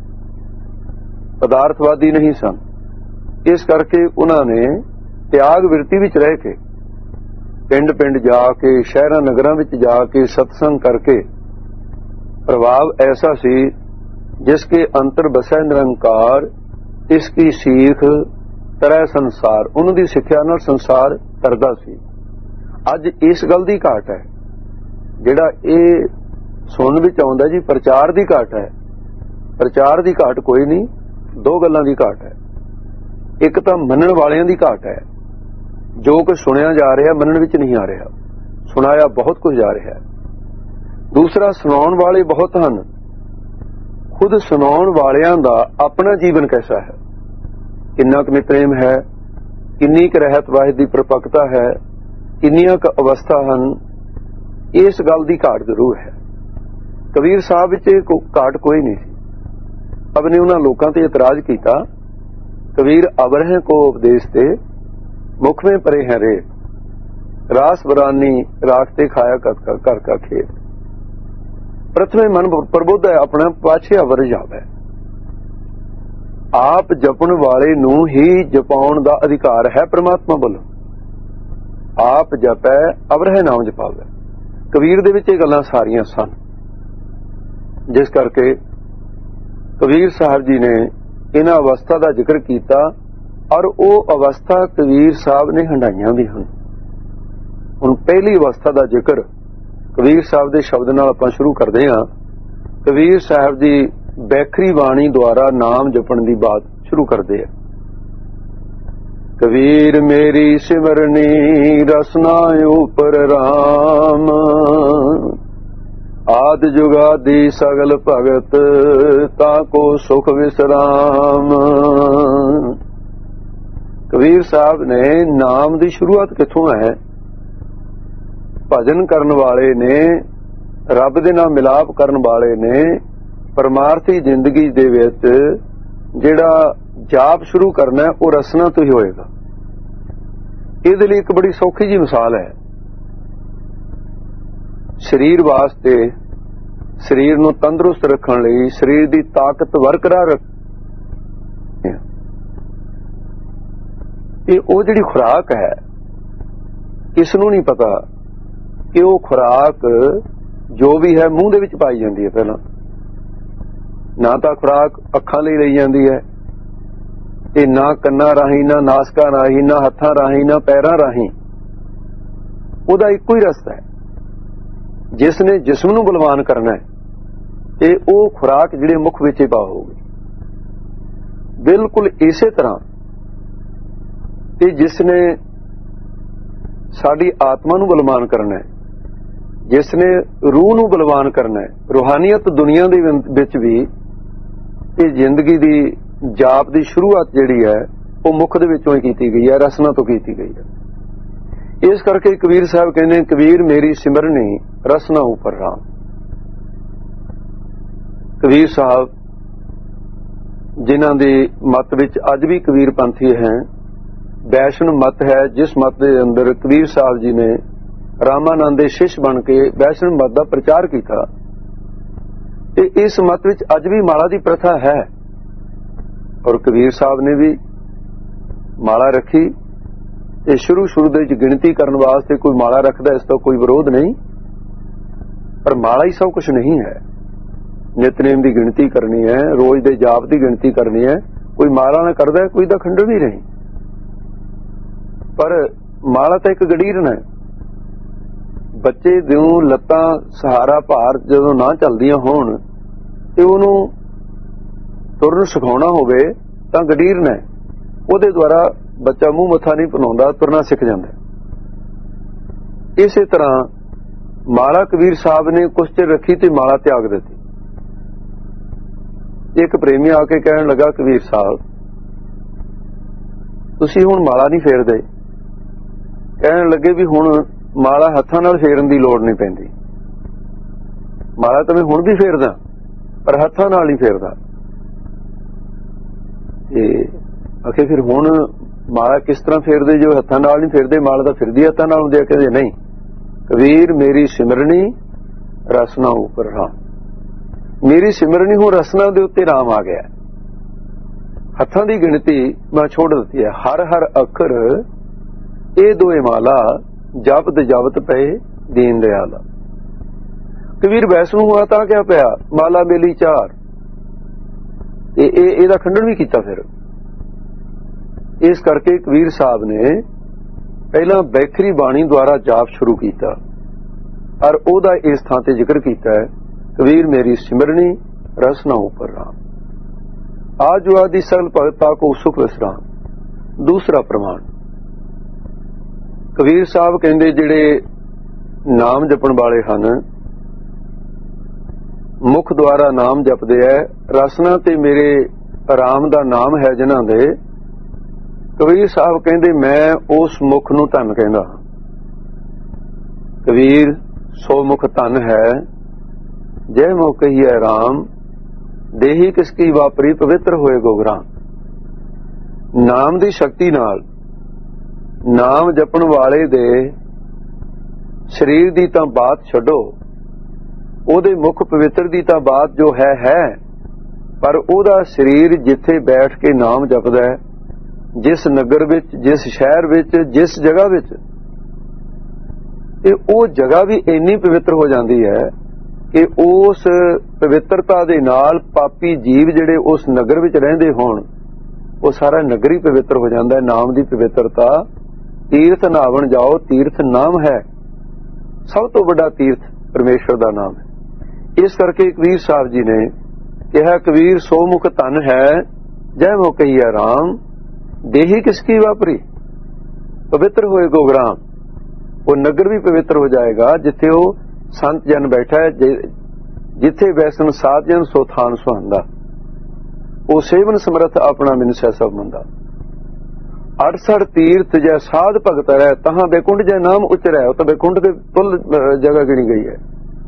ਪਦਾਰਥਵਾਦੀ ਨਹੀਂ ਸਨ। ਇਸ ਕਰਕੇ ਉਹਨਾਂ ਨੇ ਤਿਆਗ ਬਿਰਤੀ ਵਿੱਚ ਰਹਿ ਕੇ ਪਿੰਡ ਪਿੰਡ ਜਾ ਕੇ, ਸ਼ਹਿਰਾਂ ਨਗਰਾਂ ਵਿੱਚ ਜਾ ਕੇ ਸਤਸੰਗ ਕਰਕੇ, ਪ੍ਰਭਾਵ ਐਸਾ ਸੀ ਜਿਸਕੇ ਅੰਤਰ ਬਸੈ ਨਿਰੰਕਾਰ, ਇਸकी ਸੀਖ ਤਰੈ ਸੰਸਾਰ। ਉਹਨਾਂ ਦੀ ਸਿੱਖਿਆ ਨਾਲ ਸੰਸਾਰ ਤਰਦਾ ਸੀ। ਅੱਜ ਇਸ ਗੱਲ ਦੀ ਘਾਟ ਹੈ, ਜਿਹੜਾ ਇਹ ਸੁਣਨ ਵਿੱਚ ਆਉਂਦਾ ਜੀ ਪ੍ਰਚਾਰ ਦੀ ਘਾਟ ਹੈ। ਪ੍ਰਚਾਰ ਦੀ ਘਾਟ ਕੋਈ ਨਹੀਂ, ਦੋ ਗੱਲਾਂ ਦੀ ਘਾਟ ਹੈ। ਇੱਕ ਤਾਂ ਮੰਨਣ ਵਾਲਿਆਂ ਦੀ ਘਾਟ ਹੈ, ਜੋ ਕੁਝ ਸੁਣਿਆ ਜਾ ਰਿਹਾ ਮੰਨਣ ਵਿੱਚ ਨਹੀਂ ਆ ਰਿਹਾ, ਸੁਣਾਇਆ ਬਹੁਤ ਕੁਝ ਜਾ ਰਿਹਾ। ਦੂਸਰਾ, ਸੁਣਾਉਣ ਵਾਲੇ ਬਹੁਤ ਹਨ, ਖੁਦ ਸੁਣਾਉਣ ਵਾਲਿਆਂ ਦਾ ਆਪਣਾ ਜੀਵਨ ਕੈਸਾ ਹੈ, ਕਿੰਨਾ ਕੁ ਨਿਤਨੇਮ ਹੈ, ਕਿੰਨੀ ਕੁ ਰਹਿਤ ਵਾਹਿਦ ਦੀ ਪ੍ਰਪੱਕਤਾ ਹੈ, ਕਿੰਨੀਆਂ ਕੁ ਅਵਸਥਾ ਹਨ, ਇਸ ਗੱਲ ਦੀ ਘਾਟ ਜ਼ਰੂਰ ਹੈ। ਕਬੀਰ ਸਾਹਿਬ ਵਿੱਚ ਇਹ ਘਾਟ ਕੋਈ ਨਹੀਂ ਸੀ। ਅਬ ਨੇ ਉਹਨਾਂ ਲੋਕਾਂ ਤੇ ਇਤਰਾਜ਼ ਕੀਤਾ, ਕਬੀਰ ਅਬਰ ਹੈ ਕੋ ਉਪਦੇਸ਼ ਤੇ ਮੁਖ में परे हैं रे रास बरानी राखते खाया कर का खेत। ਪ੍ਰਥਮੇ ਮਨ ਪ੍ਰਬੁੱਧ ਹੈ ਆਪਣਾ, ਪਾਛੇ ਅਵਰ ਜਾਵੇ। ਆਪ ਜਪਣ ਵਾਲੇ ਨੂੰ ਹੀ ਜਪਾਉਣ ਦਾ ਅਧਿਕਾਰ ਹੈ ਪ੍ਰਮਾਤਮਾ ਵੱਲੋਂ। ਆਪ ਜਪੈ ਅਵਰਹਿ ਨਾਮ ਜਪਾਵੇ। ਕਬੀਰ ਦੇ ਵਿੱਚ ਇਹ ਗੱਲਾਂ ਸਾਰੀਆਂ ਸਨ, ਜਿਸ ਕਰਕੇ ਕਬੀਰ ਸਾਹਿਬ ਜੀ ਨੇ ਇਹਨਾਂ ਅਵਸਥਾ ਦਾ ਜ਼ਿਕਰ ਕੀਤਾ, ਔਰ ਉਹ ਅਵਸਥਾ ਕਬੀਰ ਸਾਹਿਬ ਨੇ ਹੰਡਾਈਆਂ ਵੀ ਹਨ। ਹੁਣ ਪਹਿਲੀ ਅਵਸਥਾ ਦਾ ਜ਼ਿਕਰ ਕਬੀਰ ਸਾਹਿਬ ਦੇ ਸ਼ਬਦ ਨਾਲ ਆਪਾਂ ਸ਼ੁਰੂ ਕਰਦੇ ਹਾਂ। ਕਬੀਰ ਸਾਹਿਬ ਦੀ ਬੈਖਰੀ ਬਾਣੀ ਦੁਆਰਾ ਨਾਮ ਜਪਣ ਦੀ ਬਾਤ ਸ਼ੁਰੂ ਕਰਦੇ ਆ। ਕਬੀਰ ਮੇਰੀ ਸਿਮਰਨੀ ਰਸਨਾ ਉਪਰ ਰਾਮ, ਆਦ ਜੁਗਾਦੀ ਸਗਲ ਭਗਤ ਤਾ ਕੋ ਸੁਖ ਵਿਸਰਾਮ। ਕਬੀਰ ਸਾਹਿਬ ਨੇ ਨਾਮ ਦੀ ਸ਼ੁਰੂਆਤ ਕਿੱਥੋਂ ਹੈ? ਭਜਨ ਕਰਨ ਵਾਲੇ ਨੇ, ਰੱਬ ਦੇ ਨਾਲ ਮਿਲਾਪ ਕਰਨ ਵਾਲੇ ਨੇ ਪਰਮਾਰਥੀ ਜ਼ਿੰਦਗੀ ਦੇ ਵਿੱਚ ਜਿਹੜਾ ਜਾਪ ਸ਼ੁਰੂ ਕਰਨਾ ਹੈ ਉਹ ਰਸਨਾ ਤੋਂ ਹੀ ਹੋਏਗਾ। ਇਹਦੇ ਲਈ ਇੱਕ ਬੜੀ ਸੌਖੀ ਜੀ ਮਿਸਾਲ ਹੈ। ਸਰੀਰ ਵਾਸਤੇ, ਸਰੀਰ ਨੂੰ ਤੰਦਰੁਸਤ ਰੱਖਣ ਲਈ, ਸਰੀਰ ਦੀ ਤਾਕਤ ਬਰਕਰਾਰ ਰੱਖ, ਇਹ ਉਹ ਜਿਹੜੀ ਖੁਰਾਕ ਹੈ, ਕਿਸ ਨੂੰ ਨਹੀਂ ਪਤਾ ਕਿ ਉਹ ਖੁਰਾਕ ਜੋ ਵੀ ਹੈ ਮੂੰਹ ਦੇ ਵਿੱਚ ਪਾਈ ਜਾਂਦੀ ਹੈ। ਪਹਿਲਾਂ ਨਾ ਤਾਂ ਖੁਰਾਕ ਅੱਖਾਂ ਲਈ ਲਈ ਜਾਂਦੀ ਹੈ, ਇਹ ਨਾ ਕੰਨਾਂ ਰਾਹੀਂ, ਨਾ ਨਾਸਕਾਂ ਰਾਹੀਂ, ਨਾ ਹੱਥਾਂ ਰਾਹੀਂ, ਨਾ ਪੈਰਾਂ ਰਾਹੀਂ। ਉਹਦਾ ਇੱਕੋ ਹੀ ਰਸਤਾ ਹੈ। ਜਿਸ ਨੇ ਜਿਸਮ ਨੂੰ ਬਲਵਾਨ ਕਰਨਾ ਹੈ, ਇਹ ਉਹ ਖੁਰਾਕ ਜਿਹੜੇ ਮੁੱਖ ਵਿੱਚ ਹੀ ਪਾ ਹੋਊਗੀ। ਬਿਲਕੁਲ ਇਸੇ ਤਰ੍ਹਾਂ ਕਿ ਜਿਸ ਨੇ ਸਾਡੀ ਆਤਮਾ ਨੂੰ ਬਲਵਾਨ ਕਰਨਾ ਹੈ, ਜਿਸ ਨੇ ਰੂਹ ਨੂੰ ਬਲਵਾਨ ਕਰਨਾ ਹੈ, ਰੂਹਾਨੀਅਤ ਦੁਨੀਆ ਦੇ ਵਿੱਚ ਵੀ ਇਹ ਜ਼ਿੰਦਗੀ ਦੀ ਜਾਪ ਦੀ ਸ਼ੁਰੂਆਤ ਜਿਹੜੀ ਹੈ ਉਹ ਮੁੱਖ ਦੇ ਵਿੱਚੋਂ ਹੀ ਕੀਤੀ ਗਈ ਹੈ, ਰਸਨਾ ਤੋਂ ਕੀਤੀ ਗਈ ਹੈ। ਇਸ ਕਰਕੇ ਕਬੀਰ ਸਾਹਿਬ ਕਹਿੰਦੇ, ਕਬੀਰ ਮੇਰੀ ਸਿਮਰਨੀ ਰਸਨਾ ਉਪਰ ਰਾਮ। ਕਬੀਰ ਸਾਹਿਬ ਜਿਨ੍ਹਾਂ ਦੀ ਮਤ ਵਿੱਚ ਅੱਜ ਵੀ ਕਬੀਰ ਪੰਥੀ ਹੈ, ਵੈਸ਼ਨਵ ਮਤ ਹੈ, ਜਿਸ ਮਤ ਦੇ ਅੰਦਰ ਕਬੀਰ ਸਾਹਿਬ ਜੀ ਨੇ ਰਾਮਾਨੰਦ ਦੇ ਸ਼ਿਸ਼ ਬਣ ਕੇ ਵੈਸ਼ਨਵ ਮਤ ਦਾ ਪ੍ਰਚਾਰ ਕੀਤਾ, ਤੇ ਇਸ ਮਤ ਵਿੱਚ ਅੱਜ ਵੀ ਮਾਲਾ ਦੀ ਪ੍ਰਥਾ ਹੈ। ਔਰ ਕਬੀਰ ਸਾਹਿਬ ਨੇ ਵੀ ਮਾਲਾ ਰੱਖੀ, ਤੇ ਸ਼ੁਰੂ ਸ਼ੁਰੂ ਦੇ ਵਿੱਚ ਗਿਣਤੀ ਕਰਨ ਵਾਸਤੇ ਕੋਈ ਮਾਲਾ ਰੱਖਦਾ, ਇਸ ਤੋਂ ਕੋਈ ਵਿਰੋਧ ਨਹੀਂ, ਪਰ ਮਾਲਾ ਹੀ ਸਭ ਕੁਝ ਨਹੀਂ ਹੈ। ਨਿਤਨੇਮ ਦੀ ਗਿਣਤੀ ਕਰਨੀ ਹੈ, ਰੋਜ਼ ਦੇ ਜਾਪ ਦੀ ਗਿਣਤੀ ਕਰਨੀ ਹੈ, ਕੋਈ ਮਾਲਾ ਨਾ ਕਰਦਾ ਕੋਈ ਦਾ ਖੰਡਨ ਵੀ ਨਹੀਂ। ਪਰ ਮਾਲਾ ਤਾਂ ਇੱਕ ਗੜੀਰਨ ਹੈ। ਬੱਚੇ ਦੇ ਲੱਤਾਂ ਸਹਾਰਾ ਭਾਰ ਜਦੋਂ ਨਾ ਚੱਲਦੀਆਂ ਹੋਣ ਤੇ ਉਹਨੂੰ ਤੁਰਨ ਸਿਖਾਉਣਾ ਹੋਵੇ ਤਾਂ ਗੜੀਰਨ ਹੈ, ਉਹਦੇ ਦੁਆਰਾ ਬੱਚਾ ਮੂੰਹ ਮੱਥਾ ਨਹੀਂ ਭਨਾਉਂਦਾ, ਤੁਰਨਾ ਸਿੱਖ ਜਾਂਦਾ। ਇਸੇ ਤਰ੍ਹਾਂ ਮਾਲਾ ਕਬੀਰ ਸਾਹਿਬ ਨੇ ਕੁਛ ਚਿਰ ਰੱਖੀ ਤੇ ਮਾਲਾ ਤਿਆਗ ਦਿੱਤੀ। ਇੱਕ ਪ੍ਰੇਮੀ ਆ ਕੇ ਕਹਿਣ ਲੱਗਾ, ਕਬੀਰ ਸਾਹਿਬ ਤੁਸੀਂ ਹੁਣ ਮਾਲਾ ਨਹੀਂ ਫੇਰਦੇ। ਕਹਿਣ ਲੱਗੇ ਵੀ ਹੁਣ ਮਾਲਾ ਹੱਥਾਂ ਨਾਲ ਫੇਰਨ ਦੀ ਲੋੜ ਨਹੀਂ ਪੈਂਦੀ, ਮਾਲਾ ਤਾਂ ਮੈਂ ਹੁਣ ਵੀ ਫੇਰਦਾ ਪਰ ਹੱਥਾਂ ਨਾਲ ਨਹੀਂ ਫੇਰਦਾ। ਤੇ ਆਖੇ ਫਿਰ ਹੁਣ ਮਾਲਾ ਕਿਸ ਤਰ੍ਹਾਂ ਫੇਰਦੇ ਜੋ ਹੱਥਾਂ ਨਾਲ ਨਹੀਂ ਫੇਰਦੇ? ਮਾਲਾ ਤਾਂ ਫਿਰਦੀ ਹੱਥਾਂ ਨਾਲ ਹੁੰਦੀ ਆ। ਕਹਿੰਦੇ ਨਹੀਂ, ਕਬੀਰ ਮੇਰੀ ਸਿਮਰਨੀ ਰਸਨਾ ਉਪਰ ਰਾਮ। ਮੇਰੀ ਸਿਮਰਨੀ ਹੁਣ ਰਸਨਾ ਦੇ ਉੱਤੇ ਰਾਮ ਆ ਗਿਆ। ਹੱਥਾਂ ਦੀ ਗਿਣਤੀ ਮੈਂ ਛੋੜ ਦਿੱਤੀ ਹੈ। ਹਰ ਹਰ ਅੱਖਰ ਇਹ ਦੋਏ ਮਾਲਾ ਜਪਤ ਜਪਤ ਪਏ ਦੀਨ ਦਿਆਲਾ। ਕਬੀਰ ਵੈਸਨੂੰ ਹੋਇਆ ਤਾਂ ਕਿਆ ਪਿਆ, ਮਾਲਾ ਮੇਲੀ ਚਾਰ। ਇਹ ਇਹਦਾ ਖੰਡਨ ਵੀ ਕੀਤਾ। ਫਿਰ ਇਸ ਕਰਕੇ ਕਬੀਰ ਸਾਹਿਬ ਨੇ ਪਹਿਲਾਂ ਬੈਖਰੀ ਬਾਣੀ ਦੁਆਰਾ ਜਾਪ ਸ਼ੁਰੂ ਕੀਤਾ, ਔਰ ਉਹਦਾ ਇਸ ਥਾਂ ਤੇ ਜ਼ਿਕਰ ਕੀਤਾ ਹੈ, ਕਬੀਰ ਮੇਰੀ ਸਿਮਰਨੀ ਰਸਨਾ ਉਪਰ ਰਾਮ, ਆਜ ਆਦਿ ਸਗਲ ਭਗਤਾ ਕੋ ਸੁਖ ਵਿਸਰਾਮ। ਦੂਸਰਾ ਪ੍ਰਮਾਣ, ਕਬੀਰ ਸਾਹਿਬ ਕਹਿੰਦੇ ਜਿਹੜੇ ਨਾਮ ਜਪਣ ਵਾਲੇ ਹਨ, ਮੁਖ ਦੁਆਰਾ ਨਾਮ ਜਪਦੇ ਐ, ਰਸਨਾ ਤੇ ਮੇਰੇ ਆਰਾਮ ਦਾ ਨਾਮ ਹੈ ਜਿਨ੍ਹਾਂ ਦੇ, ਕਬੀਰ ਸਾਹਿਬ ਕਹਿੰਦੇ ਮੈਂ ਉਸ ਮੁਖ ਨੂੰ ਧਨ ਕਹਿੰਦਾ। ਕਬੀਰ ਸੋ ਮੁਖ ਧਨ ਹੈ, ਜੈ ਮੁਖ ਕਹੀਐ ਰਾਮ, ਦੇਹੀ ਕਿਸ ਕੀ ਵਾਪਰੀ ਪਵਿੱਤਰ ਹੋਏ ਗੋਗਰਾਮ। ਨਾਮ ਦੀ ਸ਼ਕਤੀ ਨਾਲ ਨਾਮ ਜਪਣ ਵਾਲੇ ਦੇ ਸਰੀਰ ਦੀ ਤਾਂ ਬਾਤ ਛੱਡੋ, ਉਹਦੇ ਮੁੱਖ ਪਵਿੱਤਰ ਦੀ ਤਾਂ ਬਾਤ ਜੋ ਹੈ ਹੈ, ਪਰ ਉਹਦਾ ਸਰੀਰ ਜਿੱਥੇ ਬੈਠ ਕੇ ਨਾਮ ਜਪਦਾ ਹੈ, ਜਿਸ ਨਗਰ ਵਿੱਚ, ਜਿਸ ਸ਼ਹਿਰ ਵਿੱਚ, ਜਿਸ ਜਗ੍ਹਾ ਵਿੱਚ, ਤੇ ਉਹ ਜਗ੍ਹਾ ਵੀ ਇੰਨੀ ਪਵਿੱਤਰ ਹੋ ਜਾਂਦੀ ਹੈ ਕਿ ਉਸ ਪਵਿੱਤਰਤਾ ਦੇ ਨਾਲ ਪਾਪੀ ਜੀਵ ਜਿਹੜੇ ਉਸ ਨਗਰ ਵਿੱਚ ਰਹਿੰਦੇ ਹੋਣ, ਉਹ ਸਾਰਾ ਨਗਰ ਹੀ ਪਵਿੱਤਰ ਹੋ ਜਾਂਦਾ ਹੈ। ਨਾਮ ਦੀ ਪਵਿੱਤਰਤਾ, ਤੀਰਥ ਨਾਵਣ ਜਾਓ, ਤੀਰਥ ਨਾਮ ਹੈ, ਸਭ ਤੋਂ ਵੱਡਾ ਤੀਰਥ ਪਰਮੇਸ਼ਵਰ ਦਾ ਨਾਮ ਹੈ। ਇਸ ਕਰਕੇ ਕਬੀਰ ਸਾਹਿਬ ਜੀ ਨੇ ਕਿਹਾ, ਕਬੀਰ ਸੋ ਮੁਖ ਧਨ ਹੈ ਜੈ ਮੋ ਕਹੀਐ ਰਾਮ, ਦੇਹੀ ਕਿਸਕੀ ਵਾਪਰੀ ਪਵਿੱਤਰ ਹੋਏ ਗੋਗਰਾਮ। ਉਹ ਨਗਰ ਵੀ ਪਵਿੱਤਰ ਹੋ ਜਾਏਗਾ ਜਿੱਥੇ ਉਹ ਸੰਤ ਜਨ ਬੈਠਾ ਹੈ, ਜਿੱਥੇ ਵੈਸਨ ਸਾਧ ਜਨ ਸੋ ਥਾਨ ਸੁਹਾਂਦਾ, ਉਹ ਸੇਵਨ ਸਮਰਥ ਆਪਣਾ ਮਿਨਸੈ ਸਭ ਮੰਦਾ। ਅਠਸਠ ਤੀਰਥ ਜੈ ਸਾਧ ਭਗਤ ਰਹਿ, ਤਹਾਂ ਬੇਕੁੰਡ ਜੈ ਨਾਮ ਉਚਰੈ। ਉਹ ਤਾਂ ਬੇਕੁੰਡ ਦੇ ਤੁਲ ਜਗ੍ਹਾ ਗਿਣੀ ਗਈ ਹੈ।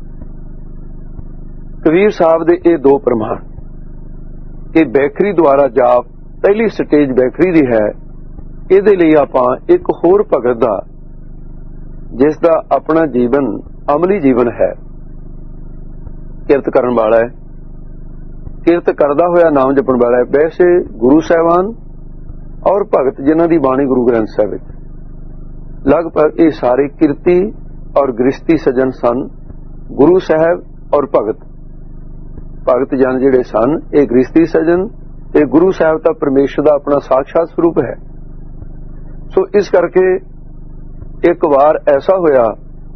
ਕਬੀਰ ਸਾਹਿਬ ਦੇ ਇਹ ਦੋ ਪ੍ਰਮਾਣ, ਇਹ ਬੈਖਰੀ ਦੁਆਰਾ ਜਾਪ ਪਹਿਲੀ ਸਟੇਜ ਬੈਖਰੀ ਦੀ ਹੈ। ਇਹਦੇ ਲਈ ਆਪਾਂ ਇੱਕ ਹੋਰ ਭਗਤ ਦਾ, ਜਿਸ ਦਾ ਆਪਣਾ ਜੀਵਨ ਅਮਲੀ ਜੀਵਨ ਹੈ, ਕਿਰਤ ਕਰਨ ਵਾਲਾ ਹੈ, ਕਿਰਤ ਕਰਦਾ ਹੋਇਆ ਨਾਮ ਜਪਣ ਵਾਲਾ ਹੈ। ਵੈਸੇ ਗੁਰੂ ਸਾਹਿਬਾਨ ਔਰ ਭਗਤ ਜਿਨ੍ਹਾਂ ਦੀ ਬਾਣੀ ਗੁਰੂ ਗ੍ਰੰਥ ਸਾਹਿਬ ਵਿੱਚ, ਲਗਭਗ ਇਹ ਸਾਰੇ ਕਿਰਤੀ ਔਰ ਗ੍ਰਸਤੀ ਸੱਜਣ ਸਨ। ਗੁਰੂ ਸਾਹਿਬ ਔਰ ਭਗਤ, ਭਗਤ ਜਨ ਜਿਹੜੇ ਸਨ ਇਹ ਗ੍ਰਸਤੀ ਸੱਜਣ, ਤੇ ਗੁਰੂ ਸਾਹਿਬ ਤਾਂ ਪਰਮੇਸ਼ਰ ਦਾ ਆਪਣਾ ਸਾਖਸ਼ਾਤ ਸਰੂਪ ਹੈ। ਸੋ ਇਸ ਕਰਕੇ ਇੱਕ ਵਾਰ ਐਸਾ ਹੋਇਆ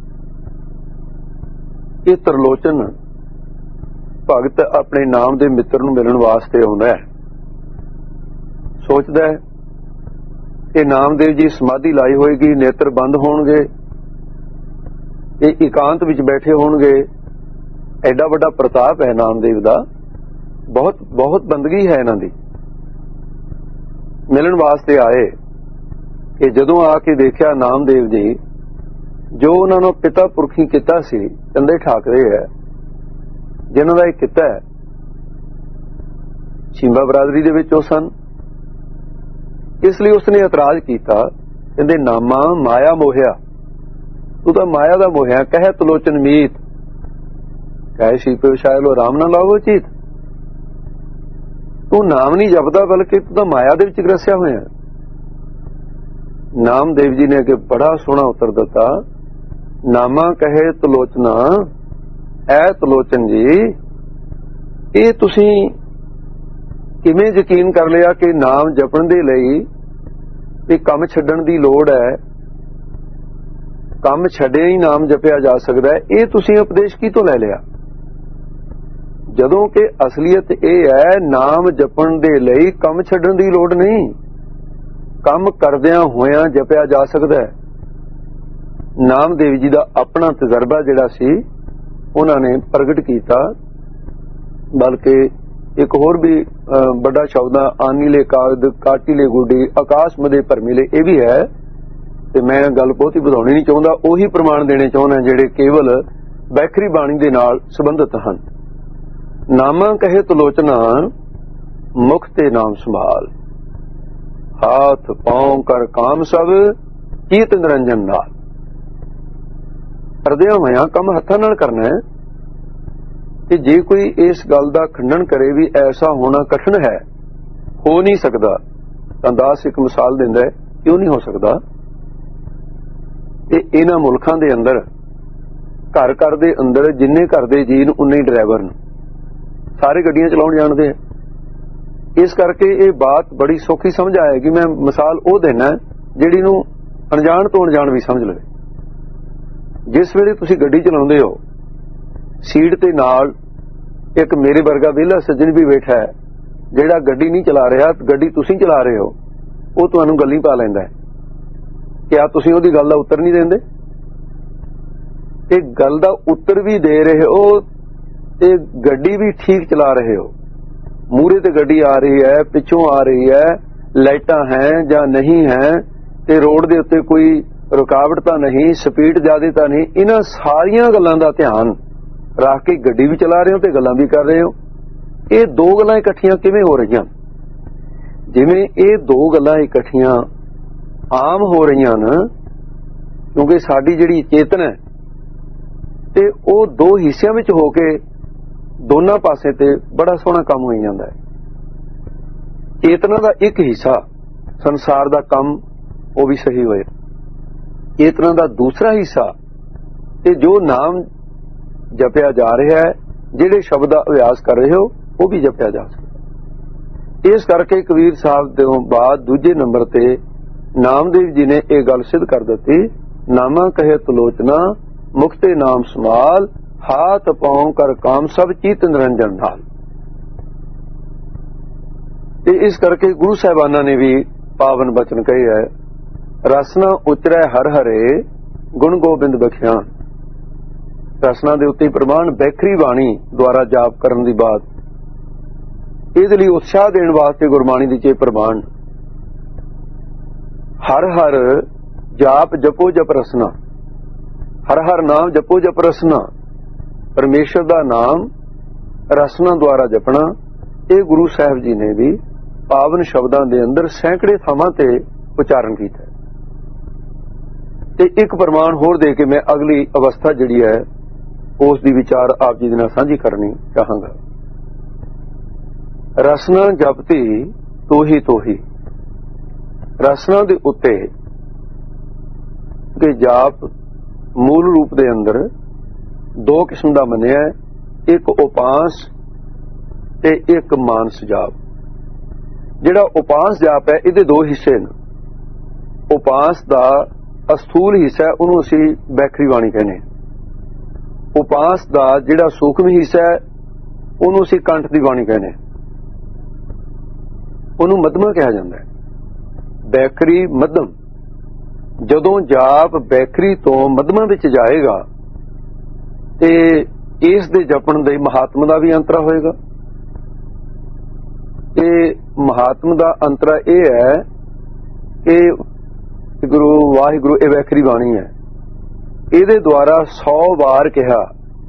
ਕਿ ਤਰਲੋਚਨ ਭਗਤ ਆਪਣੇ ਨਾਮ ਦੇ ਮਿੱਤਰ ਨੂੰ ਮਿਲਣ ਵਾਸਤੇ ਆਉਂਦਾ ਹੈ। ਸੋਚਦਾ ਹੈ ਕਿ ਨਾਮਦੇਵ ਜੀ ਸਮਾਧੀ ਲਾਈ ਹੋਏਗੀ, ਨੇਤਰ ਬੰਦ ਹੋਣਗੇ, ਇਹ ਇਕਾਂਤ ਵਿੱਚ ਬੈਠੇ ਹੋਣਗੇ। ਐਡਾ ਵੱਡਾ ਪ੍ਰਤਾਪ ਹੈ ਨਾਮਦੇਵ ਦਾ, ਬਹੁਤ ਬਹੁਤ ਬੰਦਗੀ ਹੈ ਇਹਨਾਂ ਦੀ। ਮਿਲਣ ਵਾਸਤੇ ਆਏ ਕਿ ਜਦੋਂ ਆ ਕੇ ਦੇਖਿਆ ਨਾਮਦੇਵ ਜੀ, ਜੋ ਉਹਨਾਂ ਨੂੰ ਪਿਤਾ ਪੁਰਖੀ ਕੀਤਾ ਸੀ, ਚੰਦੇ ਠਾਕਰੇ ਹੈ ਜਿਨ੍ਹਾਂ ਦਾ ਇਹ ਕਿੱਤਾ ਹੈ, ਸ਼ਿੰਬਾ ਬਰਾਦਰੀ ਦੇ ਵਿੱਚ ਉਹ ਸਨ। ਇਸ ਲਈ ਉਸਨੇ ਇਤਰਾਜ਼ ਕੀਤਾ, ਕਹਿੰਦੇ ਨਾਮਾ ਮਾਇਆ ਮੋਹਿਆ, ਤੂੰ ਤਾਂ ਮਾਇਆ ਦਾ ਮੋਹਿਆ। ਕਹਿ ਤਲੋਚਨ ਮੀਤ, ਕਹੇ ਸ਼ੀਪੇ ਵਿਛਾਇ ਲੋ ਰਾਮ ਨਾ ਲਾਵੋ ਚੀਤ। ਤੂੰ ਨਾਮ ਨਹੀਂ ਜਪਦਾ, ਬਲਕਿ ਤੂੰ ਤਾਂ ਮਾਇਆ ਦੇ ਵਿੱਚ ਗ੍ਰਸਿਆ ਹੋਇਆ। ਨਾਮਦੇਵ ਜੀ ਨੇ ਅੱਗੇ ਬੜਾ ਸੋਹਣਾ ਉੱਤਰ ਦਿੱਤਾ, ਨਾਮਾ ਕਹੇ ਤਲੋਚਨਾ, ਐ ਤਲੋਚਨ ਜੀ, ਇਹ ਤੁਸੀਂ ਕਿਵੇਂ ਯਕੀਨ ਕਰ ਲਿਆ ਕਿ ਨਾਮ ਜਪਣ ਦੇ ਲਈ ਇਹ ਕੰਮ ਛੱਡਣ ਦੀ ਲੋੜ ਹੈ, ਕੰਮ ਛੱਡਿਆ ਹੀ ਨਾਮ ਜਪਿਆ ਜਾ ਸਕਦਾ ਹੈ? ਇਹ ਤੁਸੀਂ ਉਪਦੇਸ਼ ਕਿਤੋਂ ਲੈ ਲਿਆ? ਜਦੋਂ ਕਿ ਅਸਲੀਅਤ ਇਹ ਹੈ, ਨਾਮ ਜਪਣ ਦੇ ਲਈ ਕੰਮ ਛੱਡਣ ਦੀ ਲੋੜ ਨਹੀਂ, ਕੰਮ ਕਰਦਿਆਂ ਹੋਇਆਂ ਜਪਿਆ ਜਾ ਸਕਦਾ ਹੈ। ਨਾਮਦੇਵ ਜੀ ਦਾ ਆਪਣਾ ਤਜਰਬਾ ਜਿਹੜਾ ਸੀ ਉਹਨਾਂ ਨੇ ਪ੍ਰਗਟ ਕੀਤਾ। ਬਲਕਿ ਇੱਕ ਹੋਰ ਵੀ ਵੱਡਾ ਸ਼ਬਦ ਆਨੀਲੇ ਕਾਗਦ ਕਾਟੀਲੇ ਗੁੱਡੀ ਆਕਾਸ਼ ਮਦੇ ਭਰਮੀਲੇ, ਇਹ ਵੀ ਹੈ। ਤੇ ਮੈਂ ਗੱਲ ਬਹੁਤੀ ਵਧਾਉਣੀ ਨਹੀਂ ਚਾਹੁੰਦਾ, ਉਹੀ ਪ੍ਰਮਾਣ ਦੇਣੇ ਚਾਹੁੰਦਾ ਜਿਹੜੇ ਕੇਵਲ ਬੈਖਰੀ ਬਾਣੀ ਦੇ ਨਾਲ ਸੰਬੰਧਿਤ ਹਨ। ਨਾਮਾ ਕਹੇ ਤਲੋਚਨਾ, ਮੁਖ ਤੇ ਨਾਮ ਸੰਭਾਲ, ਹਾਥ ਪਾਉ ਕਰ ਕਾਮ ਸਭ ਕੀਤ ਨਿਰੰਜਨ ਨਾਲ। ਕਰਦਿਆਂ ਹੋਇਆਂ ਕੰਮ ਹੱਥਾਂ ਨਾਲ ਕਰਨਾ ਹੈ। ਕਿ ਜੇ ਕੋਈ ਇਸ ਗੱਲ ਦਾ ਖੰਡਨ ਕਰੇ ਵੀ ਐਸਾ ਹੋਣਾ ਕਠਿਨ ਹੈ, ਹੋ ਨਹੀਂ ਸਕਦਾ, ਤਾਂ ਦਾਸ ਇੱਕ ਮਿਸਾਲ ਦਿੰਦਾ ਹੈ, ਕਿਉਂ ਨਹੀਂ ਹੋ ਸਕਦਾ। ਤੇ ਇਹਨਾਂ ਮੁਲਕਾਂ ਦੇ ਅੰਦਰ, ਘਰ ਘਰ ਦੇ ਅੰਦਰ ਜਿੰਨੇ ਘਰ ਦੇ ਜੀਅ ਨੂੰ ਉਨੇ ਹੀ ਡਰਾਈਵਰ ਨੂੰ, ਸਾਰੇ ਗੱਡੀਆਂ ਚਲਾਉਣ ਜਾਣਦੇ ਆ। ਇਸ ਕਰਕੇ ਇਹ ਬਾਤ ਬੜੀ ਸੌਖੀ ਸਮਝ ਆਏਗੀ। ਮੈਂ ਮਿਸਾਲ ਉਹ ਦੇਣਾ ਜਿਹੜੀ ਨੂੰ ਅਣਜਾਣ ਤੋਂ ਅਣਜਾਣ ਵੀ ਸਮਝ ਲਵੇ। ਜਿਸ ਵੇਲੇ ਤੁਸੀਂ ਗੱਡੀ ਚਲਾਉਂਦੇ ਹੋ, ਸੀਟ ਤੇ ਨਾਲ ਇੱਕ ਮੇਰੇ ਵਰਗਾ ਵਿਹਲਾ ਸੱਜਣ ਵੀ ਬੈਠਾ ਹੈ, ਜਿਹੜਾ ਗੱਡੀ ਨਹੀਂ ਚਲਾ ਰਿਹਾ, ਗੱਡੀ ਤੁਸੀਂ ਚਲਾ ਰਹੇ ਹੋ, ਉਹ ਤੁਹਾਨੂੰ ਗੱਲੀ ਪਾ ਲੈਂਦਾ ਹੈ। ਕਿਆ ਤੁਸੀਂ ਉਹਦੀ ਗੱਲ ਦਾ ਉੱਤਰ ਨਹੀਂ ਦਿੰਦੇ? ਇਹ ਗੱਲ ਦਾ ਉੱਤਰ ਵੀ ਦੇ ਰਹੇ ਹੋ ਤੇ ਗੱਡੀ ਵੀ ਠੀਕ ਚਲਾ ਰਹੇ ਹੋ। ਮੂਹਰੇ ਤੇ ਗੱਡੀ ਆ ਰਹੀ ਹੈ, ਪਿੱਛੋਂ ਆ ਰਹੀ ਹੈ, ਲਾਈਟਾਂ ਹੈ ਜਾਂ ਨਹੀਂ ਹੈ, ਤੇ ਰੋਡ ਦੇ ਉੱਤੇ ਕੋਈ ਰੁਕਾਵਟ ਤਾਂ ਨਹੀਂ, ਸਪੀਡ ਜ਼ਿਆਦਾ ਤਾਂ ਨਹੀਂ। ਇਹਨਾਂ ਸਾਰੀਆਂ ਗੱਲਾਂ ਦਾ ਧਿਆਨ ਰੱਖ ਕੇ ਗੱਡੀ ਵੀ ਚਲਾ ਰਹੇ ਹੋ ਤੇ ਗੱਲਾਂ ਵੀ ਕਰ ਰਹੇ ਹੋ। ਇਹ ਦੋ ਗੱਲਾਂ ਇਕੱਠੀਆਂ ਕਿਵੇਂ ਹੋ ਰਹੀਆਂ? ਜਿਵੇਂ ਇਹ ਦੋ ਗੱਲਾਂ ਇਕੱਠੀਆਂ ਆਮ ਹੋ ਰਹੀਆਂ ਨੇ, ਕਿਉਂਕਿ ਸਾਡੀ ਜਿਹੜੀ ਚੇਤਨ ਹੈ ਤੇ ਉਹ ਦੋ ਹਿੱਸਿਆਂ ਵਿੱਚ ਹੋ ਕੇ ਦੋਨਾਂ ਪਾਸੇ ਤੇ बड़ा सोहना काम हो जाता है। चेतना का एक हिस्सा संसार का काम वो भी सही होए, चेतना का दूसरा हिस्सा ते जो नाम जपिया जा रहा है, जिहड़े शब्द का अभ्यास कर रहे हो वो भी जपिया जा सकता। इस करके कबीर साहब के बाद दूजे नंबर ते नामदेव जी ने यह गल सिद्ध कर दी, नामा कहे तलोचना मुक्ते नाम समाल, हाथ पांव कर काम सब चीत निरंजन नाल। ते इस करके गुरु साहिबाना ने भी पावन बचन कहे है, रसना उचरै हर हरे गुण गोबिंद बख्यान। रसना दे उत्ते प्रमाण बैखरी बाणी द्वारा जाप करन दी बात, इहदे लई उत्साह देण वास्ते गुरबाणी दी चे प्रमाण हर हर जाप जपो जप रसना, हर हर नाम जपो जप रसना, परमेश्वर का नाम रसना द्वारा जपना। ये गुरु साहब जी ने भी पावन शब्दों के अंदर सैकड़े थावां ते उच्चारण किया। ते एक प्रमाण होर दे के मैं अगली अवस्था जिहड़ी है उस दी विचार आप जी दे नाल सांझी करनी चाहांगा। रसना जपती तोही तोही, रसना दे उत्ते के जाप मूल रूप दे अंदर दो किस्म का मनिया, एक उपांस ते एक मानस जाप। जिहड़ा उपांस जाप है इहदे दो हिस्से ने। उपांस का अस्थूल हिस्सा उहनूं असीं बैखरी बाणी कहने, उपांस का जिहड़ा सूक्ष्म हिस्सा है उहनूं असीं कंठ दी बाणी कहने, उहनूं मध्यमा कहा जाता है। बैखरी मध्यम, जदों जाप बैखरी तो मध्यमा विच जाएगा ते इस दे जपण दे महात्म दा भी अंतरा होएगा। ते महात्म दा अंतरा यह है कि गुरु वाहिगुरु ये वैखरी बाणी है, इहदे द्वारा सौ बार कहा,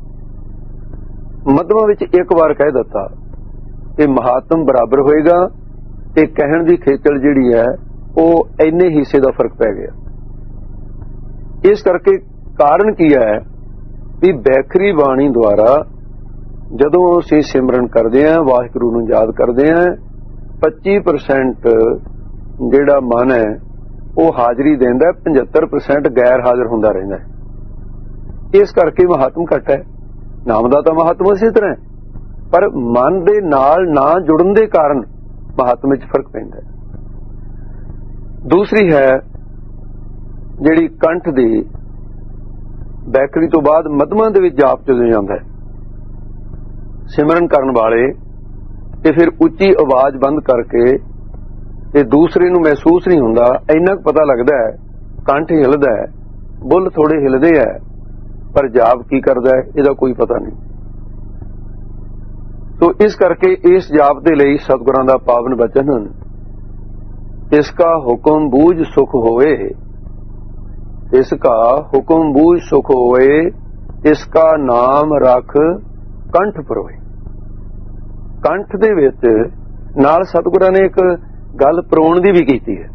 मध्यमा विच एक बार कह दिता, ये महात्म बराबर होएगा। ते कहण दी खेचल जिहड़ी है वो इन्ने हिस्से दा फर्क पै गया। इस करके कारण की है भी बैखरी बाणी द्वारा जदों असीं सिमरन करते हैं, वाहिगुरू नूं याद करते हैं, पच्ची परसेंट जिहड़ा मन है वो हाजरी देंदा, पचहत्तर परसेंट गैर हाजिर हुंदा रहिंदा है। इस करके महात्म घट है। नाम दा तां महात्म इसी तरह है, पर मन दे नाल ना जुड़न दे कारण महात्म विच फर्क पैंदा है। दूसरी है जिहड़ी कंठ दी बैखरी तो बाद मध्यमा दे विच जाप चल जाता है, सिमरन करन वाले ते फिर उच्ची आवाज बंद करके ते दूसरे नूं महसूस नहीं हुंदा, इन्ना पता लगदा है कंठ हिलदा है, बुल थोड़े हिलदे है, पर जाप की करदा है इहदा कोई पता नहीं। तो इस करके इस जाप दे लई सतगुरां दा पावन बचन, इसका हुक्म बूझ सुख होए, इसका हुक्म बूझ सुख होए, इसका नाम रख कंठ परोए। कंठ दे विच नाल सतगुरां ने एक गल परोण दी भी कीती है।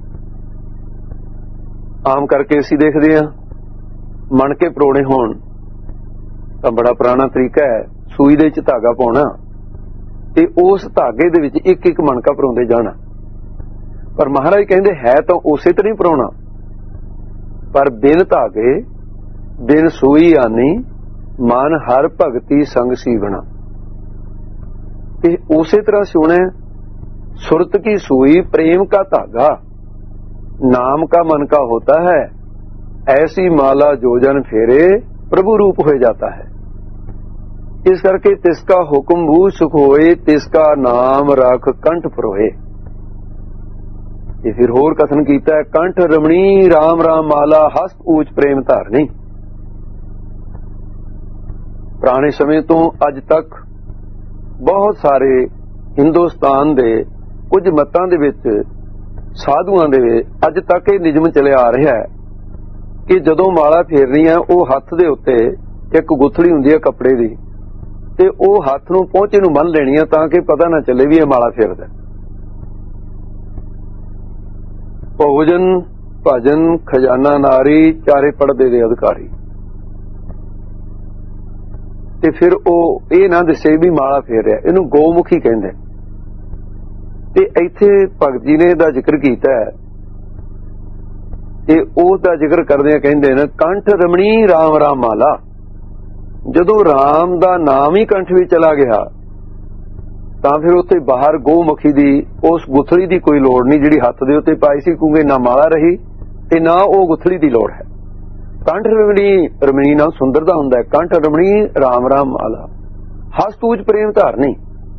आम करके असीं देखदे हां मन के परोणे होण तां बड़ा पुराना तरीका है, सूई दे विच धागा पाउणा ते उस धागे दे विच एक एक मनका परोंदे जाना। पर महाराज कहंदे है तां उसे ते नहीं परोणा, पर बिन धागे बिन सूई आनी मन हर भगती संग सीवना। उसी तरह सुने सुरत की सुई प्रेम का धागा नाम का मन का होता है, ऐसी माला जो जन फेरे प्रभु रूप हो जाता है। इस करके तिसका हुक्म बूझ सुख होए, तिसका नाम रख कंठ परोए। ये फिर होर कथन कीता है, कंठ रमणी राम राम माला हस्त ऊच प्रेम धारनी। पुराने समय तो अज तक बहुत सारे हिंदुस्तान दे कुछ मतां दे विच साधुआं दे अज तक ये निजम चले आ रहा है कि जदों माला फेरनी है वो हथ दे उत्ते एक गुथड़ी हुंदी है कपड़े दी, ते वो हथ नूं पहुंचे नूं बन लेनी है तां कि पता ना चले भी ये माला फेरदा। भोजन भजन खजाना नारी चारे पड़दे दे अधिकारी। ਤੇ ਫਿਰ ਉਹ ਇਹ ਨਾ ਦੱਸੇ ਵੀ ਮਾਲਾ ਫੇਰ ਰਿਹਾ, ਇਹਨੂੰ ਗੋਮੁਖੀ ਕਹਿੰਦੇ। ਤੇ ਇੱਥੇ ਭਗਤ ਜੀ ਨੇ ਇਹਦਾ ਜ਼ਿਕਰ ਕੀਤਾ ਹੈ ਤੇ ਉਸ ਦਾ ਜ਼ਿਕਰ ਕਰਦਿਆਂ ਕਹਿੰਦੇ ਨੇ ਕੰਠ ਰਮਣੀ ਰਾਮ ਰਾਮ ਮਾਲਾ। ਜਦੋਂ ਰਾਮ ਦਾ ਨਾਮ ਹੀ ਕੰਠ ਵਿੱਚ ਚਲਾ ਗਿਆ ਤਾਂ ਫਿਰ ਉੱਥੇ ਬਾਹਰ ਗੋਮੁਖੀ ਦੀ ਉਸ ਗੁਥਲੀ ਦੀ ਕੋਈ ਲੋੜ ਨਹੀਂ ਜਿਹੜੀ ਹੱਥ ਦੇ ਉੱਤੇ ਪਾਈ ਸੀ, ਕਿਉਂਕਿ ਨਾ ਮਾਲਾ ਰਹੀ ਤੇ ਨਾ ਉਹ ਗੁਥਲੀ ਦੀ ਲੋੜ ਹੈ। ਕੰਠ ਰਮਣੀ, ਰਮਣੀ ਨਾਲ ਸੁੰਦਰ ਦਾ ਹੁੰਦਾ ਹੈ। ਕੰਠ ਰਮਣੀ ਰਾਮ ਰਾਮ ਮਾਲਾ, ਹਸਤੂਜ ਪ੍ਰੇਮ ਧਾਰਨੀ।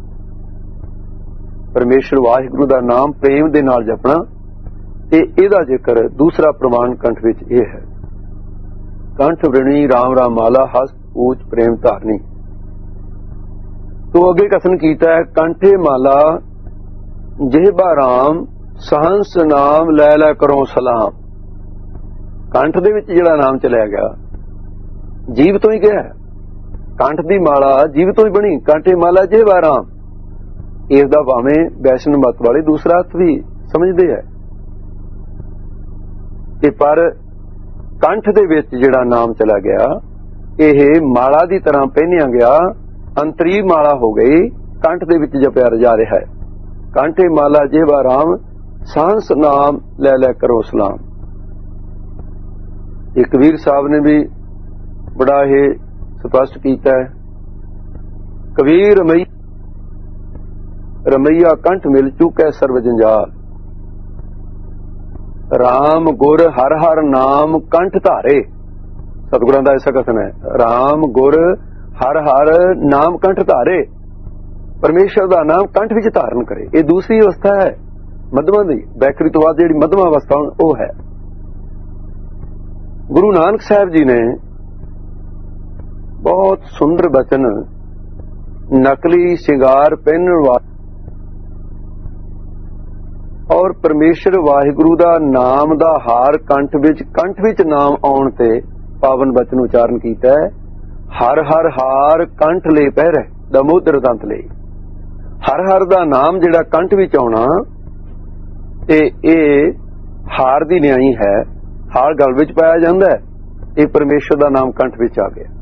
ਪਰਮੇਸ਼ਰ ਵਾਹਿਗੁਰੂ ਦਾ ਨਾਮ ਪ੍ਰੇਮ ਦੇ ਨਾਲ ਜਪਣਾ, ਤੇ ਇਹਦਾ ਜ਼ਿਕਰ ਦੂਸਰਾ ਪ੍ਰਮਾਣ ਕੰਠ ਵਿੱਚ ਇਹ ਹੈ, ਕੰਠ ਰਮਣੀ ਰਾਮ ਰਾਮ ਮਾਲਾ ਹਸਤੂਜ ਪ੍ਰੇਮ ਧਾਰਨੀ। ਤੋਂ ਅੱਗੇ ਕਥਨ ਕੀਤਾ ਹੈ ਕੰਠੇ ਮਾਲਾ ਜਿਹਬਾ ਰਾਮ ਸਹੰਸ ਨਾਮ ਲੈ ਲੈ ਕਰੋ ਸਲਾਮ। ਕੰਠ ਦੇ ਵਿੱਚ ਜਿਹੜਾ ਨਾਮ ਚਲਿਆ ਗਿਆ ਜੀਵ ਤੋਂ ਹੀ ਗਿਆ, ਕੰਠ ਦੀ ਮਾਲਾ ਜੀਵ ਤੋਂ ਹੀ ਬਣੀ। ਕੰਠੇ ਮਾਲਾ ਜਿਹਬਾ ਰਾਮ, ਇਸ ਦਾ ਭਾਵੇਂ ਵੈਸ਼ਨਵ ਮਤ ਵਾਲੇ ਦੂਸਰਾ ਅਰਥ ਵੀ ਸਮਝਦੇ ਹੈ ਕਿ ਪਰ ਕੰਠ ਦੇ ਵਿੱਚ ਜਿਹੜਾ ਨਾਮ ਚਲਾ ਗਿਆ ਇਹ ਮਾਲਾ ਦੀ ਤਰ੍ਹਾਂ ਪਹਿਨਿਆ ਗਿਆ, ਅੰਤਰੀ ਮਾਲਾ ਹੋ ਗਈ, ਕੰਠ ਦੇ ਵਿੱਚ ਜਪਿਆ ਜਾ ਰਿਹਾ ਹੈ। ਕੰਠੇ ਮਾਲਾ ਜਿਹਬਾ ਰਾਮ ਸਹੰਸ ਨਾਮ ਲੈ ਲੈ ਕਰੋ ਸਲਾਮ। ਇਹ ਕਬੀਰ ਸਾਹਿਬ ਨੇ ਵੀ ਬੜਾ ਇਹ ਸਪਸ਼ਟ ਕੀਤਾ ਹੈ, ਕਬੀਰ ਰਮਈ ਰਮਈਆ ਕੰਠ ਮਿਲ ਚੁੱਕੈ ਸਰਬ ਜੰਜਾਲ। ਰਾਮ ਗੁਰ ਹਰ ਹਰ ਨਾਮ ਕੰਠ ਧਾਰੇ। ਸਤਿਗੁਰਾਂ ਦਾ ਐਸਾ ਕਥਨ ਹੈ, ਰਾਮ ਗੁਰ ਹਰ ਹਰ ਨਾਮ ਕੰਠ ਧਾਰੇ। ਪਰਮੇਸ਼ਰ ਦਾ ਨਾਮ ਕੰਠ ਵਿੱਚ ਧਾਰਨ ਕਰੇ। ਇਹ ਦੂਸਰੀ ਅਵਸਥਾ ਹੈ ਮਧਮਾ ਦੀ, ਬੈਕਰੀ ਤੋਂ ਬਾਅਦ ਜਿਹੜੀ ਮਧਮਾ ਅਵਸਥਾ ਉਹ ਹੈ। ਗੁਰੂ ਨਾਨਕ ਸਾਹਿਬ ਜੀ ਨੇ ਬਹੁਤ ਸੁੰਦਰ ਬਚਨ ਨਕਲੀ ਸ਼ਿੰਗਾਰ ਪਹਿਨਣ ਵਾਲੇ ਔਰ ਪਰਮੇਸ਼ਰ ਵਾਹਿਗੁਰੂ ਦਾ ਨਾਮ ਦਾ ਹਾਰ ਕੰਠ ਵਿੱਚ ਕੰਠ ਵਿੱਚ ਨਾਮ ਆਉਣ ਤੇ ਪਾਵਨ ਬਚਨ ਉਚਾਰਨ ਕੀਤਾ ਹੈ, ਹਰ ਹਰ ਹਾਰ ਕੰਠ ਲੈ ਪਹਿਰੇ ਦਮੋਦਰ ਦੰਤ ਲਈ। ਹਰ ਹਰ ਦਾ ਨਾਮ ਜਿਹੜਾ ਕੰਠ ਵਿੱਚ ਆਉਣਾ ਤੇ ਇਹ ਹਾਰ ਦੀ ਨਿਆਈ ਹੈ। ਹਾਰ ਗਲ ਵਿੱਚ ਪਾਇਆ ਜਾਂਦਾ ਹੈ, ਇਹ ਪਰਮੇਸ਼ਰ ਦਾ ਨਾਮ ਕੰਠ ਵਿੱਚ ਆ ਗਿਆ।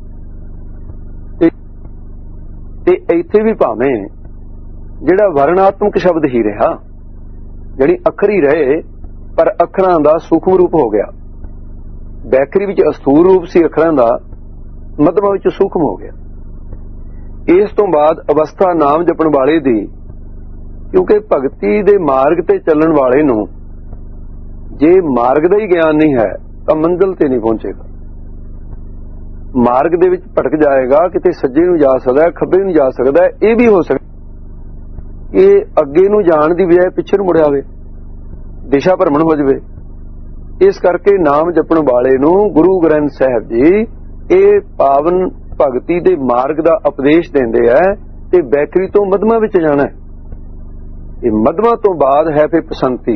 ਤੇ ਇੱਥੇ ਵੀ ਭਾਵੇਂ ਜਿਹੜਾ ਵਰਣਾਤਮਕ ਸ਼ਬਦ ਹੀ ਰਿਹਾ, ਜਿਹੜੀ ਅੱਖਰ ਹੀ ਰਹੇ ਪਰ ਅੱਖਰਾਂ ਦਾ ਸੂਖਮ ਰੂਪ ਹੋ ਗਿਆ। ਬੈਕਰੀ ਵਿੱਚ ਅਸਥੂਲ ਰੂਪ ਸੀ ਅੱਖਰਾਂ ਦਾ, ਮਧਮਾ ਵਿੱਚ ਸੂਖਮ ਹੋ ਗਿਆ। ਇਸ ਤੋਂ ਬਾਅਦ ਅਵਸਥਾ ਨਾਮ ਜਪਣ ਵਾਲੇ ਦੀ, ਕਿਉਂਕਿ ਭਗਤੀ ਦੇ ਮਾਰਗ ਤੇ ਚੱਲਣ ਵਾਲੇ ਨੂੰ ਜੇ ਮਾਰਗ ਦਾ ਹੀ ਗਿਆਨ ਨਹੀਂ ਹੈ ਤਾਂ ਮੰਜ਼ਿਲ ਤੇ ਨਹੀਂ ਪਹੁੰਚੇਗਾ। ਮਾਰਗ ਦੇ ਵਿੱਚ ਭਟਕ ਜਾਏਗਾ, ਕਿਤੇ ਸੱਜੇ ਨੂੰ ਜਾ ਸਕਦਾ, ਖੱਬੇ ਨੂੰ ਜਾ ਸਕਦਾ, ਇਹ ਵੀ ਹੋ ਸਕਦਾ ਇਹ ਅੱਗੇ ਨੂੰ ਜਾਣ ਦੀ ਬਜਾਏ ਪਿੱਛੇ ਨੂੰ ਮੁੜਿਆ ਆਵੇ, ਦਿਸ਼ਾ ਭਰਮਣ ਹੋ ਜਾਵੇ। ਇਸ ਕਰਕੇ ਨਾਮ ਜਪਣ ਵਾਲੇ ਨੂੰ ਗੁਰੂ ਗ੍ਰੰਥ ਸਾਹਿਬ ਜੀ ਇਹ ਪਾਵਨ ਭਗਤੀ ਦੇ ਮਾਰਗ ਦਾ ਉਪਦੇਸ਼ ਦਿੰਦੇ ਆ ਤੇ ਬੈਕਰੀ ਤੋਂ ਮਧਮਾ ਵਿੱਚ ਜਾਣਾ ਹੈ। ਇਹ ਮਧਮਾ ਤੋਂ ਬਾਅਦ ਹੈ ਫਿਰ ਪਸੰਤੀ।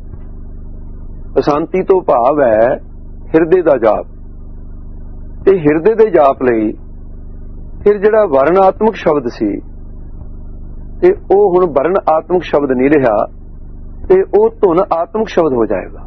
ਪਸੰਤੀ ਤੋਂ ਭਾਵ ਹੈ ਹਿਰਦੇ ਦਾ ਜਾਪ, ਤੇ ਹਿਰਦੇ ਦੇ ਜਾਪ ਲਈ ਫਿਰ ਜਿਹੜਾ ਵਰਣਾਤਮਕ ਸ਼ਬਦ ਸੀ ਤੇ ਉਹ ਹੁਣ ਵਰਣ ਆਤਮਕ ਸ਼ਬਦ ਨਹੀਂ ਰਿਹਾ ਤੇ ਉਹ ਧੁਨ ਆਤਮਕ ਸ਼ਬਦ ਹੋ ਜਾਏਗਾ।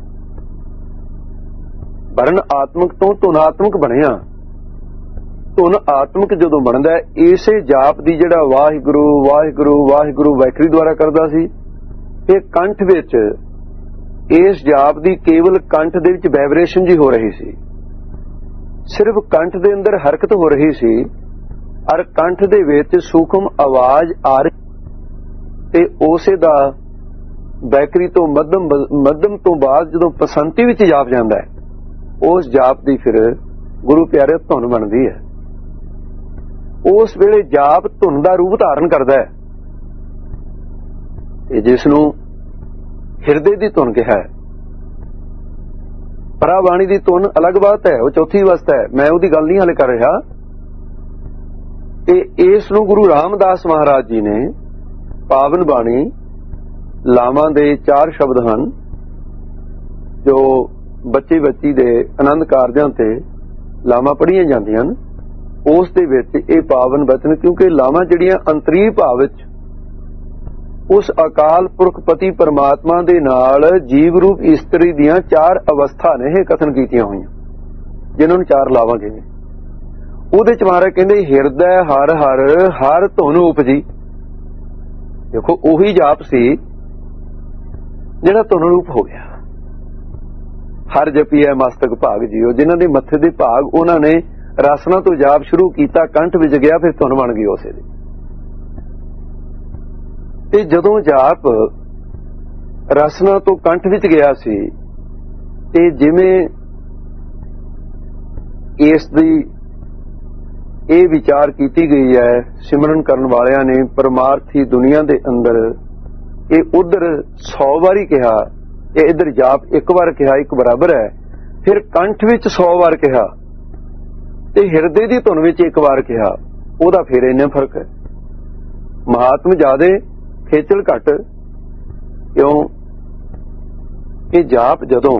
ਵਰਣ ਆਤਮਕ ਤੋਂ ਧੁਨ ਆਤਮਕ ਬਣਿਆ। ਧੁਨ ਆਤਮਕ ਜਦੋਂ ਬਣਦਾ ਇਸੇ ਜਾਪ ਦੀ ਜਿਹੜਾ ਵਾਹਿਗੁਰੂ ਵਾਹਿਗੁਰੂ ਵਾਹਿਗੁਰੂ ਵੈਖਰੀ ਦੁਆਰਾ ਕਰਦਾ ਸੀ, ਇਹ ਕੰਠ ਵਿੱਚ ਇਸ ਜਾਪ ਦੀ ਕੇਵਲ ਕੰਠ ਦੇ ਵਿੱਚ ਵਾਈਬ੍ਰੇਸ਼ਨ ਜੀ ਹੋ ਰਹੀ ਸੀ, ਸਿਰਫ ਕੰਠ ਦੇ ਅੰਦਰ ਹਰਕਤ ਹੋ ਰਹੀ ਸੀ ਔਰ ਕੰਠ ਦੇ ਵਿੱਚ ਸੂਖਮ ਆਵਾਜ਼ ਆ ਰਹੀ। ਤੇ ਉਸੇ ਦਾ ਬੈਕਰੀ ਤੋਂ ਮੱਧਮ ਮੱਧਮ ਤੋਂ ਬਾਅਦ ਜਦੋਂ ਪਸੰਤੀ ਵਿੱਚ ਜਾਪ ਜਾਂਦਾ ਹੈ, ਉਸ ਜਾਪ ਦੀ ਫਿਰ ਗੁਰੂ ਪਿਆਰੇ ਧੁਨ ਬਣਦੀ ਹੈ। ਉਸ ਵੇਲੇ ਜਾਪ ਧੁਨ ਦਾ ਰੂਪ ਧਾਰਨ ਕਰਦਾ ਹੈ, ਤੇ ਜਿਸ ਨੂੰ ਹਿਰਦੇ ਦੀ ਧੁਨ ਕਿਹਾ ਹੈ। ਪਰਾਬਾਣੀ ਦੀ ਧੁਨ ਅਲੱਗ ਬਾਤ ਹੈ, ਉਹ ਚੌਥੀ ਅਵਸਥਾ ਹੈ, ਮੈਂ ਉਹਦੀ ਗੱਲ ਨਹੀਂ ਹਾਲੇ ਕਰ ਰਿਹਾ। ਤੇ ਇਸ ਨੂੰ ਗੁਰੂ ਰਾਮਦਾਸ ਮਹਾਰਾਜ ਜੀ ਨੇ ਪਾਵਨ ਬਾਣੀ ਲਾਵਾਂ ਦੇ ਚਾਰ ਸ਼ਬਦ ਹਨ ਜੋ ਬੱਚੇ ਬੱਚੀ ਦੇ ਆਨੰਦ ਕਾਰਜਾਂ ਤੇ ਲਾਵਾਂ ਪੜ੍ਹੀਆਂ ਜਾਂਦੀਆਂ ਹਨ, ਉਸ ਦੇ ਵਿੱਚ ਇਹ ਪਾਵਨ ਬਚਨ, ਕਿਉਂਕਿ ਲਾਵਾਂ ਜਿਹੜੀਆਂ ਅੰਤਰੀ ਭਾਵ ਵਿੱਚ ਉਸ ਅਕਾਲ ਪੁਰਖ ਪਤੀ ਪਰਮਾਤਮਾ ਦੇ ਨਾਲ ਜੀਵ ਰੂਪ ਇਸਤਰੀ ਦੀਆਂ ਚਾਰ ਅਵਸਥਾ ਨੇ ਇਹ ਕਥਨ ਕੀਤੀਆਂ ਹੋਈਆਂ, ਜਿਨ੍ਹਾਂ ਨੂੰ ਚਾਰ ਲਾਵਾਂ ਕਹਿੰਦੇ। ਉਹਦੇ ਚ ਮਹਾਰਾਜ ਕਹਿੰਦੇ ਹਿਰਦੈ ਹਰ ਹਰ ਹਰ ਧੁਨ ਉਪਜੀ। ਦੇਖੋ ਉਹੀ ਜਾਪ ਸੀ ਜਿਹੜਾ ਧੁਨ ਰੂਪ ਹੋ ਗਿਆ। ਹਰ ਜਪੀਐ ਮਸਤਕ ਭਾਗ ਜੀਓ, ਜਿਨ੍ਹਾਂ ਦੇ ਮੱਥੇ ਦੇ ਭਾਗ ਉਹਨਾਂ ਨੇ ਰਸਨਾ ਤੋਂ ਜਾਪ ਸ਼ੁਰੂ ਕੀਤਾ, ਕੰਠ ਵਿੱਚ ਗਿਆ, ਫਿਰ ਧੁਨ ਬਣ ਗਈ ਉਸੇ ਦੀ। ਤੇ ਜਦੋਂ ਜਾਪ ਰਸਨਾ ਤੋਂ ਕੰਠ ਵਿੱਚ ਗਿਆ ਸੀ ਤੇ ਜਿਵੇਂ ਇਸ ਦੀ ਇਹ ਵਿਚਾਰ ਕੀਤੀ ਗਈ ਹੈ ਸਿਮਰਨ ਕਰਨ ਵਾਲਿਆਂ ਨੇ, ਪਰਮਾਰਥੀ ਦੁਨੀਆ ਦੇ ਅੰਦਰ ਇਹ ਉਧਰ ਸੌ ਵਾਰੀ ਕਿਹਾ, ਇਹ ਇੱਧਰ ਜਾਪ ਇੱਕ ਵਾਰ ਕਿਹਾ, ਇੱਕ ਬਰਾਬਰ ਹੈ। ਫਿਰ ਕੰਠ ਵਿੱਚ ਸੌ ਵਾਰ ਕਿਹਾ ਤੇ ਹਿਰਦੇ ਦੀ ਧੁਨ ਵਿੱਚ ਇੱਕ ਵਾਰ ਕਿਹਾ, ਉਹਦਾ ਫਿਰ ਇੰਨਾ ਫਰਕ ਹੈ। ਮਹਾਤਮ ਜ਼ਿਆਦੇ ਖੇਚਲ ਘੱਟ। ਕਿਉਂ? ਇਹ ਜਾਪ ਜਦੋਂ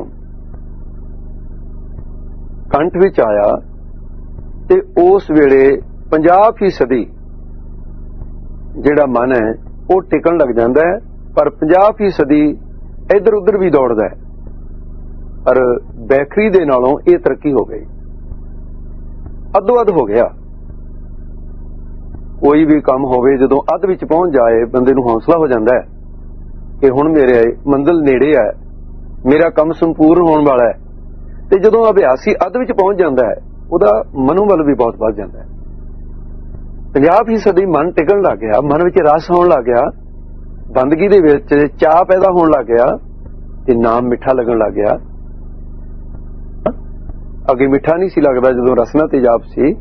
ਕੰਠ ਵਿੱਚ ਆਇਆ ਤੇ ਉਸ ਵੇਲੇ ਪੰਜਾਹ ਫੀਸਦੀ ਜਿਹੜਾ ਮਨ ਹੈ ਉਹ ਟਿਕਣ ਲੱਗ ਜਾਂਦਾ ਹੈ, ਪਰ ਪੰਜਾਹ ਫੀਸਦੀ ਇੱਧਰ ਉੱਧਰ ਵੀ ਦੌੜਦਾ ਹੈ। ਪਰ ਬੈਖਰੀ ਦੇ ਨਾਲੋਂ ਇਹ ਤਰੱਕੀ ਹੋ ਗਈ, ਅੱਧੋ ਅੱਧ ਹੋ ਗਿਆ। ਕੋਈ ਵੀ ਕੰਮ ਹੋਵੇ ਜਦੋਂ ਅੱਧ ਵਿੱਚ ਪਹੁੰਚ ਜਾਏ ਬੰਦੇ ਨੂੰ ਹੌਸਲਾ ਹੋ ਜਾਂਦਾ ਹੈ ਕਿ ਹੁਣ ਮੇਰੇ ਮੰਜ਼ਿਲ ਨੇੜੇ ਹੈ, ਮੇਰਾ ਕੰਮ ਸੰਪੂਰਨ ਹੋਣ ਵਾਲਾ ਹੈ। ਤੇ ਜਦੋਂ ਅਭਿਆਸੀ ਅੱਧ ਵਿੱਚ ਪਹੁੰਚ ਜਾਂਦਾ ਹੈ ਉਹਦਾ ਮਨੋਬਲ ਵੀ ਬਹੁਤ ਵੱਧ ਜਾਂਦਾ ਹੈ। ਪੰਜਾਹ ਫੀਸਦੀ ਮਨ ਟਿਕਣ ਲੱਗ ਗਿਆ, ਮਨ ਵਿੱਚ ਰਸ ਆਉਣ ਲੱਗ ਗਿਆ, ਬੰਦਗੀ ਦੇ ਵਿੱਚ ਚਾਹ ਪੈਦਾ ਹੋਣ ਲੱਗ ਗਿਆ ਤੇ ਨਾਮ ਮਿੱਠਾ ਲੱਗਣ ਲੱਗ ਗਿਆ। ਅੱਗੇ ਮਿੱਠਾ ਨਹੀਂ ਸੀ ਲੱਗਦਾ ਜਦੋਂ ਰਸਨਾ ਤੇ ਜਾਪ ਸੀ।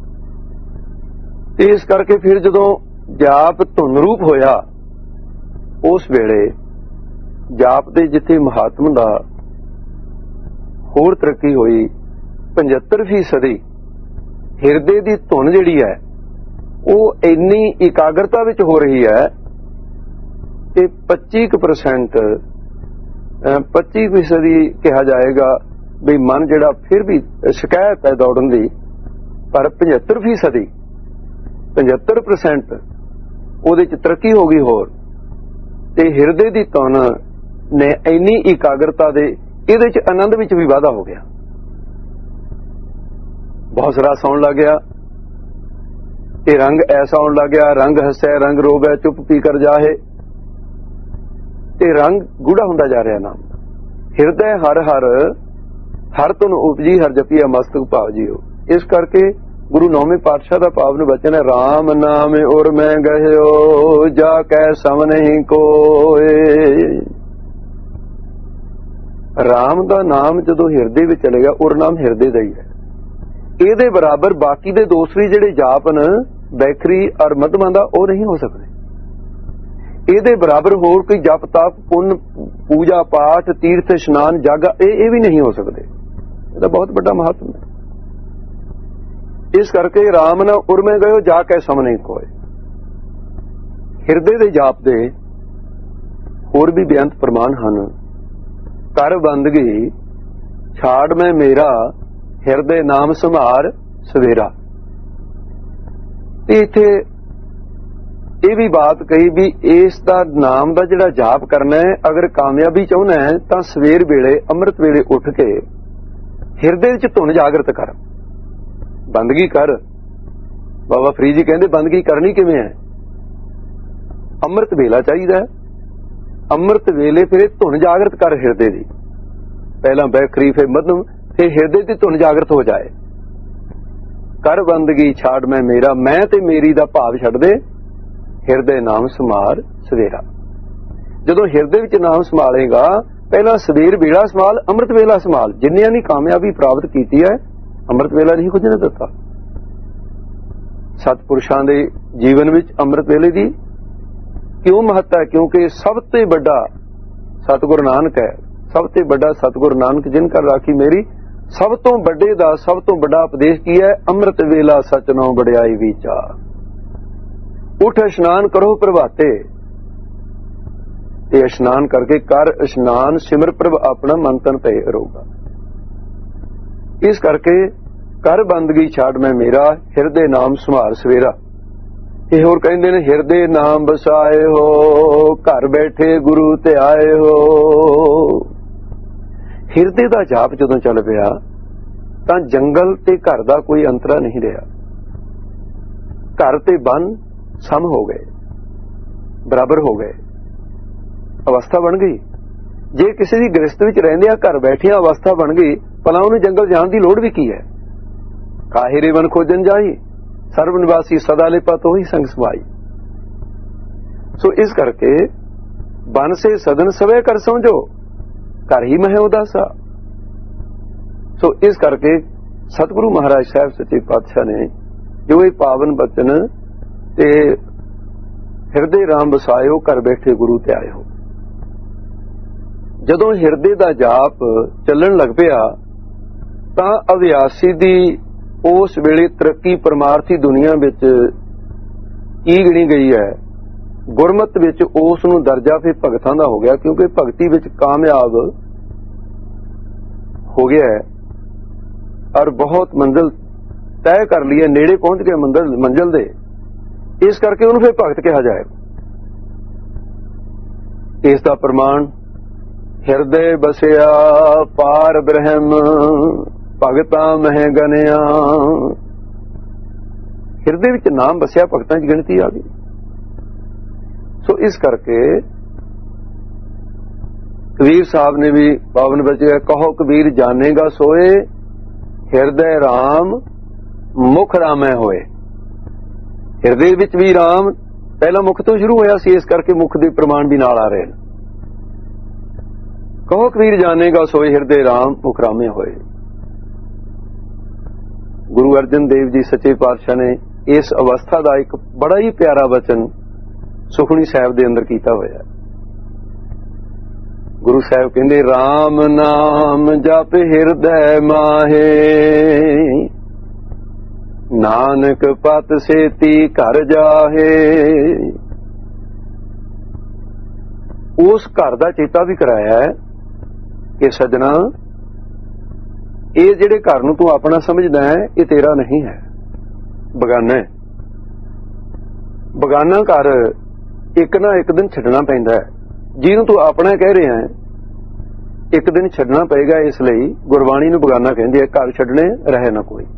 ਤੇ ਇਸ ਕਰਕੇ ਫਿਰ ਜਦੋਂ ਜਾਪ ਧੁਨ ਰੂਪ ਹੋਇਆ ਉਸ ਵੇਲੇ ਜਾਪ ਦੇ ਜਿੱਥੇ ਮਹਾਤਮ ਦਾ ਹੋਰ ਤਰੱਕੀ ਹੋਈ, ਪਝੱਤਰ ਫੀਸਦੀ ਹਿਰਦੇ ਦੀ ਧੁਨ ਜਿਹੜੀ ਹੈ ਉਹ ਇੰਨੀ ਇਕਾਗਰਤਾ ਵਿੱਚ ਹੋ ਰਹੀ ਹੈ ਕਿ ਪੱਚੀ ਕੁ ਪਰਸੈਂਟ ਪੱਚੀ ਫੀਸਦੀ ਕਿਹਾ ਜਾਏਗਾ ਵੀ ਮਨ ਜਿਹੜਾ ਫਿਰ ਵੀ ਸ਼ਿਕਾਇਤ ਹੈ ਦੌੜਨ ਦੀ, ਪਰ ਪਝੱਤਰ ਫੀਸਦੀ ਪਝੱਤਰ ਪਰਸੈਂਟ ਉਹਦੇ ਚ ਤਰੱਕੀ ਹੋ ਗਈ ਹੋਰ। ਤੇ ਹਿਰਦੇ ਦੀ ਧੁਨ ਨੇ ਇੰਨੀ ਇਕਾਗਰਤਾ ਦੇ ਇਹਦੇ ਚ ਆਨੰਦ ਵਿੱਚ ਵੀ ਵਾਧਾ ਹੋ ਗਿਆ, ਬਹੁਤ ਰਸ ਆਉਣ ਲੱਗ ਗਿਆ ਤੇ ਰੰਗ ਐਸਾ ਆਉਣ ਲੱਗ ਗਿਆ, ਰੰਗ ਹੱਸੈ ਰੰਗ ਰੋਵੈ ਚੁੱਪ ਪੀ ਕਰ ਜਾਹੇ, ਤੇ ਰੰਗ ਗੂੜਾ ਹੁੰਦਾ ਜਾ ਰਿਹਾ ਨਾਮ। ਹਿਰਦੈ ਹਰ ਹਰ ਹਰ ਧੁਨ ਉਪਜੀ ਹਰ ਜਪੀਐ ਮਸਤਕ ਭਾਗ ਜੀਓ। ਇਸ ਕਰਕੇ ਗੁਰੂ ਨੌਵੇਂ ਪਾਤਸ਼ਾਹ ਦਾ ਪਾਵਨ ਬਚਨ ਹੈ, ਰਾਮ ਨਾਮ ਉਰ ਮੈਂ ਗਹਿਓ ਜਾ ਕੈ ਸਮ ਨਹੀਂ ਕੋਏ। ਰਾਮ ਦਾ ਨਾਮ ਜਦੋਂ ਹਿਰਦੇ ਵਿੱਚ ਚਲੇਗਾ, ਉਰ ਨਾਮ ਹਿਰਦੇ ਦਾ ਹੀ ਹੈ। ਇਹਦੇ ਬਰਾਬਰ ਬਾਕੀ ਦੇ ਦੂਸਰੇ ਜਿਹੜੇ ਜਾਪਨ ਬੈਖਰੀ ਔਰ ਮਧਮਾਂ ਦਾ ਉਹ ਨਹੀਂ ਹੋ ਸਕਦੇ। ਇਹਦੇ ਬਰਾਬਰ ਹੋਰ ਕੋਈ ਜਪ ਤਪ ਪੁੰਨ ਪੂਜਾ ਪਾਠ ਤੀਰਥ ਇਸ਼ਨਾਨ ਜਾਗਾ ਇਹ ਇਹ ਵੀ ਨਹੀਂ ਹੋ ਸਕਦੇ। ਇਹਦਾ ਬਹੁਤ ਵੱਡਾ ਮਹੱਤਵ ਹੈ। ਇਸ ਕਰਕੇ ਰਾਮ ਨਾ ਉਰਮੇ ਗਇਓ ਜਾ ਕੇ ਸਮ ਨਹੀਂ ਕੋਏ। ਹਿਰਦੇ ਦੇ ਜਾਪ ਦੇ ਹੋਰ ਵੀ ਬੇਅੰਤ ਪ੍ਰਮਾਣ ਹਨ। ਕਰ ਬੰਦਗੀ ਛਾੜ ਮੈਂ ਮੇਰਾ ਹਿਰਦੇ ਨਾਮ ਸੰਭਾਰ ਸਵੇਰਾ। ਤੇ ਇੱਥੇ ਇਹ ਵੀ ਬਾਤ ਕਹੀ ਵੀ ਇਸ ਦਾ ਨਾਮ ਦਾ ਜਿਹੜਾ ਜਾਪ ਕਰਨਾ ਹੈ, ਅਗਰ ਕਾਮਯਾਬੀ ਚਾਹੁੰਦਾ ਹੈ ਤਾਂ ਸਵੇਰ ਵੇਲੇ ਅੰਮ੍ਰਿਤ ਵੇਲੇ ਉੱਠ ਕੇ ਹਿਰਦੇ ਵਿੱਚ ਧੁਨ ਜਾਗਰਤ ਕਰ, ਬੰਦਗੀ ਕਰ। ਬਾਬਾ ਫਰੀਦ ਜੀ ਕਹਿੰਦੇ ਬੰਦਗੀ ਕਰਨੀ ਕਿਵੇਂ ਹੈ? ਅੰਮ੍ਰਿਤ ਵੇਲਾ ਚਾਹੀਦਾ ਹੈ। ਅੰਮ੍ਰਿਤ ਵੇਲੇ ਫਿਰ ਧੁਨ ਜਾਗਰਤ ਕਰ ਹਿਰਦੇ ਦੀ, ਪਹਿਲਾਂ ਬੈਖਰੀ ਫਿਰ ਮਧਮ, ਫਿਰ ਹਿਰਦੇ ਦੀ ਧੁਨ ਜਾਗਰਤ ਹੋ ਜਾਏ। ਕਰ ਬੰਦਗੀ ਛਾੜ ਮੈਂ ਮੇਰਾ, ਮੈਂ ਤੇ ਮੇਰੀ ਦਾ ਭਾਵ ਛੱਡ ਦੇ, ਹਿਰਦੇ ਨਾਮ ਸਮਾਰ ਸਵੇਰਾ। ਜਦੋਂ ਹਿਰਦੇ ਵਿੱਚ ਨਾਮ ਸੰਭਾਲੇਗਾ, ਪਹਿਲਾਂ ਸਵੇਰ ਵੇਲਾ ਸੰਭਾਲ, ਅੰਮ੍ਰਿਤ ਵੇਲਾ ਸੰਭਾਲ। ਜਿੰਨਿਆਂ ਨੇ ਕਾਮਯਾਬੀ ਪ੍ਰਾਪਤ ਕੀਤੀ ਹੈ ਅੰਮ੍ਰਿਤ ਵੇਲਾ ਨਹੀਂ ਕੁਝ ਨਹੀਂ ਦਿੱਤਾ। ਸਤਿਪੁਰਸ਼ਾਂ ਦੇ ਜੀਵਨ ਵਿੱਚ ਅੰਮ੍ਰਿਤ ਵੇਲੇ ਦੀ ਕਿਉਂ ਮਹੱਤਤਾ ਹੈ? ਕਿਉਂਕਿ ਸਭ ਤੋਂ ਵੱਡਾ ਸਤਿਗੁਰੂ ਨਾਨਕ ਹੈ, ਸਭ ਤੋਂ ਵੱਡਾ ਸਤਿਗੁਰੂ ਨਾਨਕ ਜਿਨ ਕਰ ਰਾਖੀ ਮੇਰੀ। ਸਭ ਤੋਂ ਵੱਡੇ ਦਾ ਸਭ ਤੋਂ ਵੱਡਾ ਉਪਦੇਸ਼ ਕੀ ਹੈ? ਅੰਮ੍ਰਿਤ ਵੇਲਾ ਸਚ ਨੋ ਵਡਿਆਈ ਵਿਚਾਰ। ਉਠ ਇਸ਼ਨਾਨ ਕਰੋ ਪ੍ਰਭਾਤੇ। ਇਹ ਇਸ਼ਨਾਨ ਕਰਕੇ ਕਰ ਇਸ਼ਨਾਨ ਸਿਮਰ ਪ੍ਰਭ ਆਪਣਾ ਮਨ ਤਨ ਭਏ ਰਹੂਗਾ। ਇਸ ਕਰਕੇ ਕਰ ਬੰਦਗੀ ਛਾੜ ਮੈਂ ਮੇਰਾ, ਹਿਰਦੇ ਨਾਮ ਸੰਭਾਰ ਸਵੇਰਾ। ਇਹ ਹੋਰ ਕਹਿੰਦੇ ਨੇ ਹਿਰਦੇ ਨਾਮ ਵਸਾਏ ਹੋ, ਘਰ ਬੈਠੇ ਗੁਰੂ ਤੇ ਆਏ ਹੋ। ਹਿਰਦੇ ਦਾ ਜਾਪ ਜਦੋਂ ਚੱਲ ਪਿਆ ਤਾਂ ਜੰਗਲ ਤੇ ਘਰ ਦਾ ਕੋਈ ਅੰਤਰਾ ਨਹੀਂ ਰਿਹਾ। घर ते बन सम हो गए, बराबर हो गए, अवस्था बन गई। जे किसी की गृहस्थ विच रहिंदियां घर बैठिया अवस्था बन गई, भला उन्हें जंगल जाण की लोड़ भी की है। काहे रे वन खोजन जाई, सर्व निवासी सदा लिपा तो ही संग समाई। सो इस करके बन से सदन सवे कर समझो, घर ही मह उदासा। सो इस करके सतगुरु महाराज साहब सच्चे पातशाह ने जो ये पावन बचन ते हिरदे राम बसायो घर बैठे गुरु ते आयो। जदों हिरदे दा जाप चलन लग पिया तां अवियासी दी उस वेले तरक्की परमार्थी दुनिया विच की गिणी गई है, गुरमत विच उस नूं दर्जा फिर भगतां दा हो गया, क्योंकि भगती विच कामयाब हो गया है और बहुत मंजिल तय कर ली है, नेड़े पहुंच गए मंजिल मंजिल दे। इस करके उन्हें फिर भगत कहा जाए। इसका प्रमाण हिरदे बसिया पार ब्रह्म भगतां मह गनिया। हिरदे विच नाम बसिया, भगतां च गिणती आ गई। सो इस करके कबीर साहब ने भी पावन बचे, कहो कबीर जानेगा सोए हिरदे राम मुख रामै होए। हिरदे विच भी राम पहला मुख तो शुरू होया सी, इस करके मुख दे प्रमाण भी नाल आ रहे हैं। कहो कबीर जानेगा सोए हिरदे राम मुख रामे होए। गुरु अर्जन देव जी सच्चे पातशाह ने इस अवस्था का एक बड़ा ही प्यारा वचन सुखमनी साहब दे अंदर कीता होया। गुरु साहब कहंदे राम नाम जप हिरदे माहे, नानक पत सेती घर जाहे। उस घर का चेता भी कराया है कि सजना ये जेड़े घर नूं तू अपना समझदा है ये तेरा नहीं है, बगाना है। बगाना घर एक ना एक दिन छड्डना पैंदा है। जिन्हों तू अपना कह रहे हैं एक दिन छड्डना पेगा, इसलिए गुरबाणी नूं बगाना कहंदी है। घर छड्डने रहे ना कोई,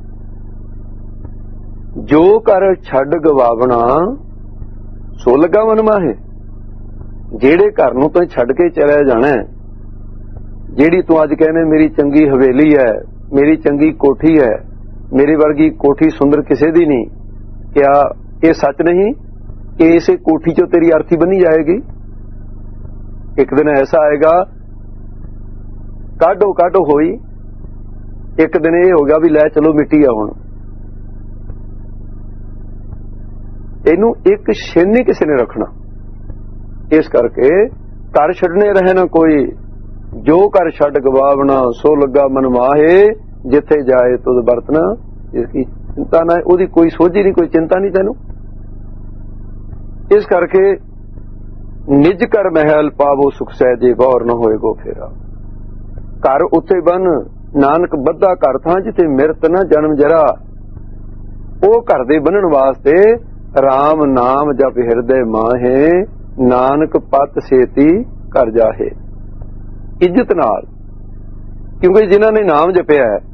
जो घर छड्ड गवावना सो लगा मन माहे। जेड़े घर नूं तूं छड्ड के चलिया जाना है, जेड़ी तू अज कहने मेरी चंगी हवेली है, मेरी चंगी कोठी है, मेरी वर्गी कोठी सुंदर किसी दी नहीं, क्या ये सच नहीं कि इसे कोठी चो तेरी अर्थी बनी जाएगी? एक दिन ऐसा आएगा काढो काढो होई, एक दिन ये होगा भी लै चलो मिट्टी आ हुण। इनू एक छिन नहीं किसी ने रखना। इस करके घर छड्डने रहे ना कोई, जो घर छड्ड गवावना सो लगा मन माहे। जिथे जाए तुद बरतना, इसकी चिंता ना, उसकी कोई सोझी नहीं, कोई चिंता नहीं तेनू। इस करके निज कर महल पावो सुख सहजे, गौर न होए गो फेरा। घर उत्थे बन नानक बद्धा घर था जिथे मिरत न जन्म जरा। वो घर दे बनन वास्ते राम नाम जप हिरदे माहे, नानक पत सेती कर जाहे। इज्जत नाल, क्योंकि जिन्हां ने नाम जपिया है,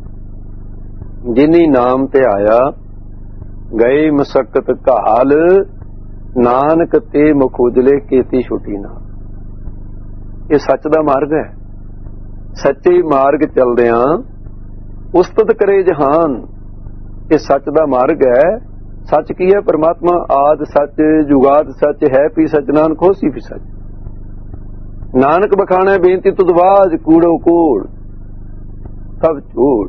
जिनी नाम ते आया गए मसक्कत घाल, नानक ते मुख उजले केती छुटी ना। ये सच दा मार्ग है। सच्चे मार्ग चलदियां उस्तत करे जहान, ये सच दा मार्ग है। सच की है? परमात्मा आद सच, जुगाद सच है, पी सच नानक होसी भी सच। नानक बखाने बेनती तुदवाज, कूड़ो कूड़ सब झूठ।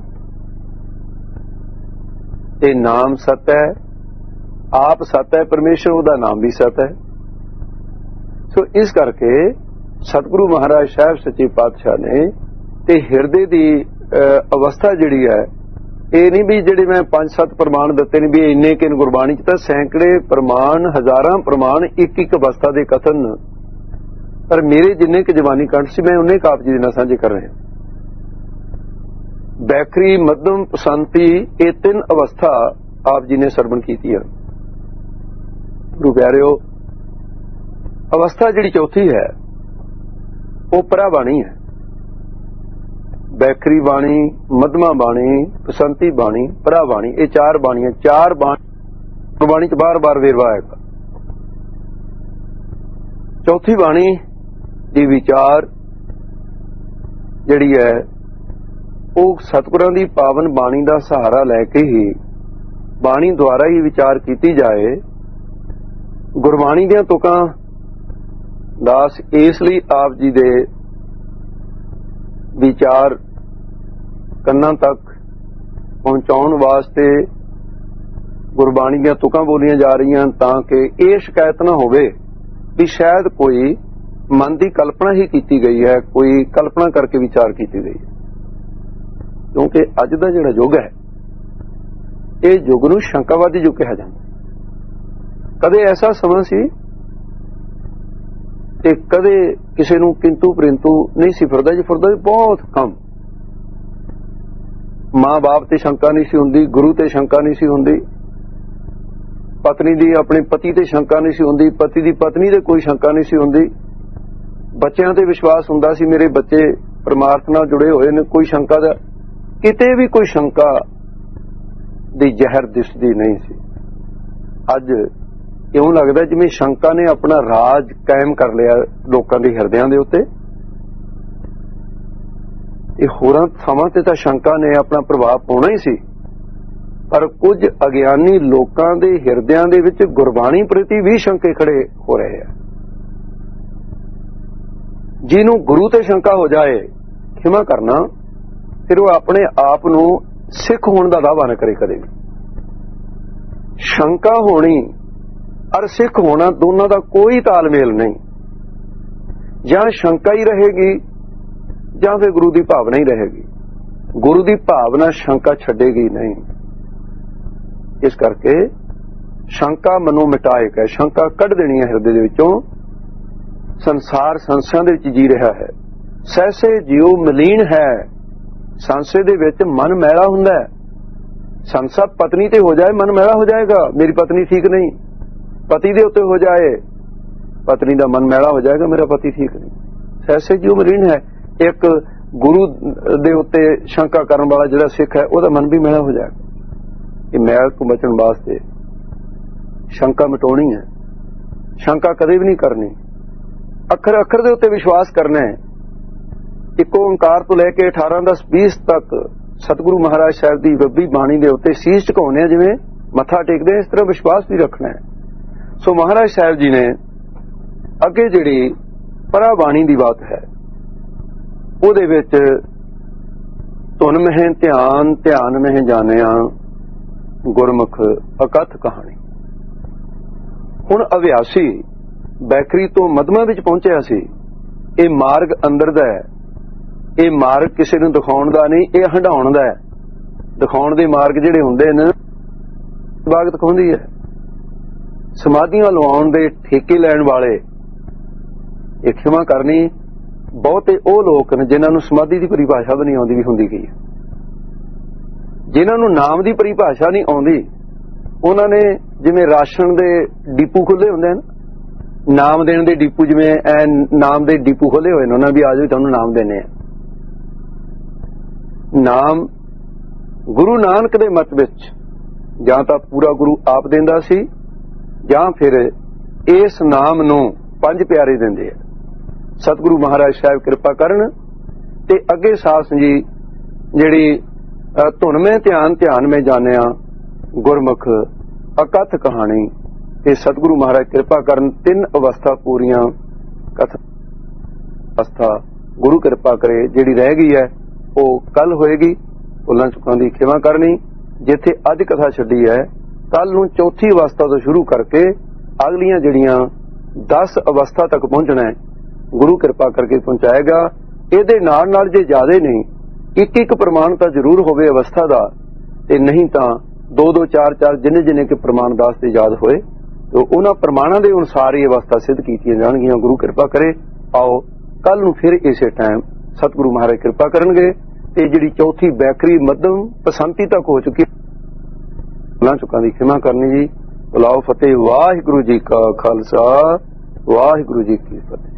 ये नाम सत्य है, आप सत्य है, परमेश्वर उहदा नाम भी सत्य है। सो इस करके सतगुरु महाराज साहब सच्चे पातशाह ने ते हिरदे दी अवस्था जिहड़ी है, ये नहीं भी जिहड़े मैं पांच सत्त प्रमाण दिते ने भी इन्ने कि गुरबाणी च तां सैकड़े प्रमाण, हजारां प्रमाण एक एक अवस्था दे कथन, पर मेरे जिन्ने क जवानी कंठ सी मैं उन्ने क आप जी दे नाल साझे कर रहे। बैखरी मध्यम पसंती ये तीन अवस्था आप जी ने सरवण की है। गुरु प्यारिओ, अवस्था जिहड़ी चौथी है वो परा बाणी है। बैखरी बाणी, मध्यमा बाणी, पसंती बाणी, परा बाणी, ये चार बाणियां, चार बाणी ਗੁਰਬਾਣੀ 'ਚ ਬਾਰ-ਬਾਰ ਵੇਰਵਾ ਹੈਗਾ। ਚੌਥੀ ਬਾਣੀ ਦੀ ਵਿਚਾਰ ਜਿਹੜੀ ਹੈ ਉਹ ਸਤਿਗੁਰਾਂ ਦੀ ਪਾਵਨ ਬਾਣੀ ਦਾ ਸਹਾਰਾ ਲੈ ਕੇ ਹੀ ਬਾਣੀ ਦੁਆਰਾ ਹੀ ਵਿਚਾਰ ਕੀਤੀ ਜਾਏ। ਗੁਰਬਾਣੀ ਦੀਆਂ ਤੁਕਾਂ ਦਾਸ ਇਸ ਲਈ ਆਪ ਜੀ ਦੇ ਵਿਚਾਰ ਕੰਨਾਂ ਤੱਕ ਪਹੁੰਚਾਉਣ ਵਾਸਤੇ ਗੁਰਬਾਣੀ ਦੀਆਂ ਤੁਕਾਂ ਬੋਲੀਆਂ ਜਾ ਰਹੀਆਂ ਤਾਂ ਕਿ ਇਹ ਸ਼ਿਕਾਇਤ ਨਾ ਹੋਵੇ ਵੀ ਸ਼ਾਇਦ ਕੋਈ ਮਨ ਦੀ ਕਲਪਨਾ ਹੀ ਕੀਤੀ ਗਈ ਹੈ, ਕੋਈ ਕਲਪਨਾ ਕਰਕੇ ਵਿਚਾਰ ਕੀਤੀ ਗਈ ਹੈ। ਕਿਉਂਕਿ ਅੱਜ ਦਾ ਜਿਹੜਾ ਯੁੱਗ ਹੈ ਇਹ ਯੁੱਗ ਨੂੰ ਸ਼ੰਕਾਵਾਦੀ ਯੁੱਗ ਕਿਹਾ ਜਾਂਦਾ। ਕਦੇ ਐਸਾ ਸਮਾਂ ਸੀ ਤੇ ਕਦੇ ਕਿਸੇ ਨੂੰ ਕਿੰਤੂ ਪਰੰਤੂ ਨਹੀਂ ਸੀ ਫਿਰਦਾ ਜੀ, ਫਿਰਦਾ ਜੀ ਬਹੁਤ ਕਮ। ਮਾਂ ਬਾਪ ਤੇ ਸ਼ੰਕਾ ਨਹੀਂ ਸੀ ਹੁੰਦੀ, ਗੁਰੂ ਤੇ ਸ਼ੰਕਾ ਨਹੀਂ ਸੀ ਹੁੰਦੀ, ਪਤਨੀ ਦੀ ਆਪਣੇ ਪਤੀ ਤੇ ਸ਼ੰਕਾ ਨਹੀਂ ਸੀ ਹੁੰਦੀ, ਪਤੀ ਦੀ ਪਤਨੀ ਤੇ ਕੋਈ ਸ਼ੰਕਾ ਨਹੀਂ ਸੀ ਹੁੰਦੀ। ਬੱਚਿਆਂ ਤੇ ਵਿਸ਼ਵਾਸ ਹੁੰਦਾ ਸੀ ਮੇਰੇ ਬੱਚੇ ਪਰਮਾਰਥ ਨਾਲ ਜੁੜੇ ਹੋਏ ਨੇ, ਕੋਈ ਸ਼ੰਕਾ ਦਾ ਕਿਤੇ ਵੀ ਕੋਈ ਸ਼ੰਕਾ ਦੀ ਜ਼ਹਿਰ ਦਿਸਦੀ ਨਹੀਂ ਸੀ। ਅੱਜ ਇਉਂ ਲੱਗਦਾ ਜਿਵੇਂ ਸ਼ੰਕਾ ਨੇ ਆਪਣਾ ਰਾਜ ਕਾਇਮ ਕਰ ਲਿਆ ਲੋਕਾਂ ਦੇ ਹਿਰਦਿਆਂ ਦੇ ਉੱਤੇ। ਇਹ ਹੋਰਾਂ ਥਾਵਾਂ ਤੇ ਤਾਂ ਸ਼ੰਕਾ ਨੇ ਆਪਣਾ ਪ੍ਰਭਾਵ ਪਾਉਣਾ ਹੀ ਸੀ, ਪਰ ਕੁਝ ਅਗਿਆਨੀ ਲੋਕਾਂ ਦੇ ਹਿਰਦਿਆਂ ਦੇ ਵਿੱਚ ਗੁਰਬਾਣੀ ਪ੍ਰਤੀ ਵੀ ਸ਼ੰਕੇ ਖੜੇ ਹੋ ਰਹੇ ਆ। ਜਿਹਨੂੰ ਗੁਰੂ ਤੇ ਸ਼ੰਕਾ ਹੋ ਜਾਏ, ਖਿਮਾ ਕਰਨਾ, ਫਿਰ ਉਹ ਆਪਣੇ ਆਪ ਨੂੰ ਸਿੱਖ ਹੋਣ ਦਾ ਦਾਅਵਾ ਨਾ ਕਰੇ ਕਦੇ ਵੀ। ਸ਼ੰਕਾ ਹੋਣੀ ਔਰ ਸਿੱਖ ਹੋਣਾ ਦੋਨਾਂ ਦਾ ਕੋਈ ਤਾਲਮੇਲ ਨਹੀਂ। ਜਾਂ ਸ਼ੰਕਾ ਹੀ ਰਹੇਗੀ ਜਾਂ ਫਿਰ ਗੁਰੂ ਦੀ ਭਾਵਨਾ ਹੀ ਰਹੇਗੀ। ਗੁਰੂ ਦੀ ਭਾਵਨਾ ਸ਼ੰਕਾ ਛੱਡੇਗੀ ਨਹੀਂ। ਇਸ ਕਰਕੇ ਸ਼ੰਕਾ ਮਨੋਂ ਮਿਟਾਏਗਾ, ਸ਼ੰਕਾ ਕੱਢ ਦੇਣੀ ਹੈ ਹਿਰਦੇ ਦੇ ਵਿੱਚੋਂ। ਸੰਸਾਰ ਸੰਸਾਂ ਦੇ ਵਿੱਚ ਜੀ ਰਿਹਾ ਹੈ, ਸਹਿਸੇ ਜਿਉ ਮਲੀਨ ਹੈ। ਸੰਸੇ ਦੇ ਵਿੱਚ ਮਨ ਮੈਲਾ ਹੁੰਦਾ ਹੈ। ਸੰਸਾ ਪਤਨੀ ਤੇ ਹੋ ਜਾਏ ਮਨ ਮੈਲਾ ਹੋ ਜਾਏਗਾ, ਮੇਰੀ ਪਤਨੀ ਠੀਕ ਨਹੀਂ। ਪਤੀ ਦੇ ਉੱਤੇ ਹੋ ਜਾਏ, ਪਤਨੀ ਦਾ ਮਨ ਮੈਲਾ ਹੋ ਜਾਏਗਾ, ਮੇਰਾ ਪਤੀ ਠੀਕ ਨਹੀਂ। ਸਹਿਸੇ ਜਿਉ ਮਲੀਨ ਹੈ। ਇੱਕ ਗੁਰੂ ਦੇ ਉੱਤੇ ਸ਼ੰਕਾ ਕਰਨ ਵਾਲਾ ਜਿਹੜਾ ਸਿੱਖ ਹੈ ਉਹਦਾ ਮਨ ਵੀ ਮੈਲਾ ਹੋ ਜਾਏਗਾ। ਇਹ ਮੈਲ ਤੋਂ ਬਚਣ ਵਾਸਤੇ ਸ਼ੰਕਾ ਮਿਟਾਉਣੀ ਹੈ। ਸ਼ੰਕਾ ਕਦੇ ਵੀ ਨਹੀਂ ਕਰਨੀ। ਅੱਖਰ ਅੱਖਰ ਦੇ ਉੱਤੇ ਵਿਸ਼ਵਾਸ ਕਰਨਾ ਹੈ। ਇੱਕ ਓਂਕਾਰ ਤੋਂ ਲੈ ਕੇ ਅਠਾਰਾਂ ਦਸ ਵੀਹ ਤੱਕ ਸਤਿਗੁਰੂ ਮਹਾਰਾਜ ਸਾਹਿਬ ਦੀ ਵੱਡੀ ਬਾਣੀ ਦੇ ਉੱਤੇ ਸੀਸ ਝੁਕਾਉਂਦੇ ਆ, ਜਿਵੇਂ ਮੱਥਾ ਟੇਕਦੇ ਆ, ਇਸ ਤਰ੍ਹਾਂ ਵਿਸ਼ਵਾਸ ਵੀ ਰੱਖਣਾ ਹੈ। ਸੋ ਮਹਾਰਾਜ ਸਾਹਿਬ ਜੀ ਨੇ ਅੱਗੇ ਜਿਹੜੀ ਪਰਾ ਬਾਣੀ ਦੀ ਬਾਤ ਹੈ ਉਹਦੇ ਵਿੱਚ ਧੁਨ ਮਹਿ ਧਿਆਨ ਧਿਆਨ ਮਹਿ ਜਾਣਿਆ ਗੁਰਮੁਖ ਅਕਥ ਕਹਾਣੀ। ਹੁਣ ਅਭਿਆਸੀ ਬੈਕਰੀ ਤੋਂ ਮਧਮਾ ਵਿੱਚ ਪਹੁੰਚਿਆ ਸੀ। ਇਹ ਮਾਰਗ ਅੰਦਰ ਦਾ ਹੈ, ਇਹ ਮਾਰਗ ਕਿਸੇ ਨੂੰ ਦਿਖਾਉਣ ਦਾ ਨਹੀਂ, ਇਹ ਹੰਡਾਉਣ ਦਾ ਹੈ। ਦਿਖਾਉਣ ਦੇ ਮਾਰਗ ਜਿਹੜੇ ਹੁੰਦੇ ਨੇ ਬਾਗ ਦਿਖਾਉਂਦੀ ਹੈ। ਸਮਾਧੀਆਂ ਲਵਾਉਣ ਦੇ ਠੇਕੇ ਲੈਣ ਵਾਲੇ, ਇਹ ਖਿਮਾ ਕਰਨੀ, ਬਹੁਤੇ ਉਹ ਲੋਕ ਨੇ ਜਿਨ੍ਹਾਂ ਨੂੰ ਸਮਾਧੀ ਦੀ ਪਰਿਭਾਸ਼ਾ ਵੀ ਨਹੀਂ ਆਉਂਦੀ ਵੀ ਹੁੰਦੀ ਕੀ ਹੈ। ਜਿਨ੍ਹਾਂ ਨੂੰ ਨਾਮ ਦੀ ਪਰਿਭਾਸ਼ਾ ਨਹੀਂ ਆਉਂਦੀ, ਉਹਨਾਂ ਨੇ ਜਿਵੇਂ ਰਾਸ਼ਨ ਦੇ ਡਿਪੂ ਖੁੱਲੇ ਹੁੰਦੇ ਹਨ, ਨਾਮ ਦੇਣ ਦੇ ਡਿਪੂ, ਜਿਵੇਂ ਐ ਨਾਮ ਦੇ ਡਿਪੂ ਖੋਲੇ ਹੋਏ ਨੇ, ਉਹਨਾਂ ਵੀ ਆ ਜਾਓ ਤੁਹਾਨੂੰ ਨਾਮ ਦੇਣੇ ਆ। ਨਾਮ ਗੁਰੂ ਨਾਨਕ ਦੇ ਮਤ ਵਿੱਚ ਜਾਂ ਤਾਂ ਪੂਰਾ ਗੁਰੂ ਆਪ ਦਿੰਦਾ ਸੀ, ਜਾਂ ਫਿਰ ਇਸ ਨਾਮ ਨੂੰ ਪੰਜ ਪਿਆਰੇ ਦਿੰਦੇ ਆ। ਸਤਿਗੁਰੂ ਮਹਾਰਾਜ ਸਾਹਿਬ ਕਿਰਪਾ ਕਰਨ ਤੇ ਅੱਗੇ ਸਾਸ ਜੀ ਜਿਹੜੀ ਧੁਨ ਮੈਂ ਧਿਆਨ ਧਿਆਨ ਮੈਂ ਜਾਣਿਆ ਗੁਰਮੁਖ ਅਕਥ ਕਹਾਣੀ, ਤੇ ਸਤਿਗੁਰੂ ਮਹਾਰਾਜ ਕਿਰਪਾ ਕਰਨ ਤਿੰਨ ਅਵਸਥਾ ਪੂਰੀਆਂ ਕਥ ਅਵਸਥਾ ਗੁਰੂ ਕਿਰਪਾ ਕਰੇ। ਜਿਹੜੀ ਰਹਿ ਗਈ ਹੈ ਉਹ ਕੱਲ ਹੋਏਗੀ। ਭੁੱਲਾਂ ਚੁੱਕਾਂ ਦੀ ਖਿਮਾ ਕਰਨੀ। ਜਿੱਥੇ ਅੱਜ ਕਥਾ ਛੱਡੀ ਹੈ, ਕੱਲ ਨੂੰ ਚੌਥੀ ਅਵਸਥਾ ਤੋਂ ਸ਼ੁਰੂ ਕਰਕੇ ਅਗਲੀਆਂ ਜਿਹੜੀਆਂ ਦਸ ਅਵਸਥਾ ਤੱਕ ਪਹੁੰਚਣਾ ਹੈ, ਗੁਰੂ ਕਿਰਪਾ ਕਰਕੇ ਪਹੁੰਚਾਏਗਾ। ਇਹਦੇ ਨਾਲ ਨਾਲ ਜੇ ਜ਼ਿਆਦਾ ਨਹੀਂ, ਇੱਕ ਇੱਕ ਪ੍ਰਮਾਣ ਤਾਂ ਜ਼ਰੂਰ ਹੋਵੇ ਅਵਸਥਾ ਦਾ, ਤੇ ਨਹੀਂ ਤਾਂ ਦੋ ਦੋ ਚਾਰ ਚਾਰ ਜਿੰਨੇ ਜਿੰਨੇ ਕਿ ਪ੍ਰਮਾਣ ਦਾਸ ਤੇ ਯਾਦ ਹੋਏ, ਤੇ ਉਹਨਾਂ ਪ੍ਰਮਾਣਾਂ ਦੇ ਅਨੁਸਾਰ ਹੀ ਅਵਸਥਾ ਸਿੱਧ ਕੀਤੀਆਂ ਜਾਣਗੀਆਂ। ਗੁਰੂ ਕਿਰਪਾ ਕਰੇ। ਆਓ ਕੱਲ ਨੂੰ ਫਿਰ ਇਸੇ ਟਾਈਮ ਸਤਿਗੁਰੂ ਮਹਾਰਾਜ ਕਿਰਪਾ ਕਰਨਗੇ ਤੇ ਜਿਹੜੀ ਚੌਥੀ ਬੈਕਰੀ ਮੱਧਮ ਪਸੰਤੀ ਤੱਕ ਹੋ ਚੁੱਕੀ, ਭੁੱਲਾਂ ਚੁੱਕਾਂ ਦੀ ਖਿਮਾ ਕਰਨੀ ਜੀ। ਬੁਲਾਓ ਫਤਿਹ। ਵਾਹਿਗੁਰੂ ਜੀ ਕਾ ਖਾਲਸਾ, ਵਾਹਿਗੁਰੂ ਜੀ ਕੀ ਫਤਿਹ।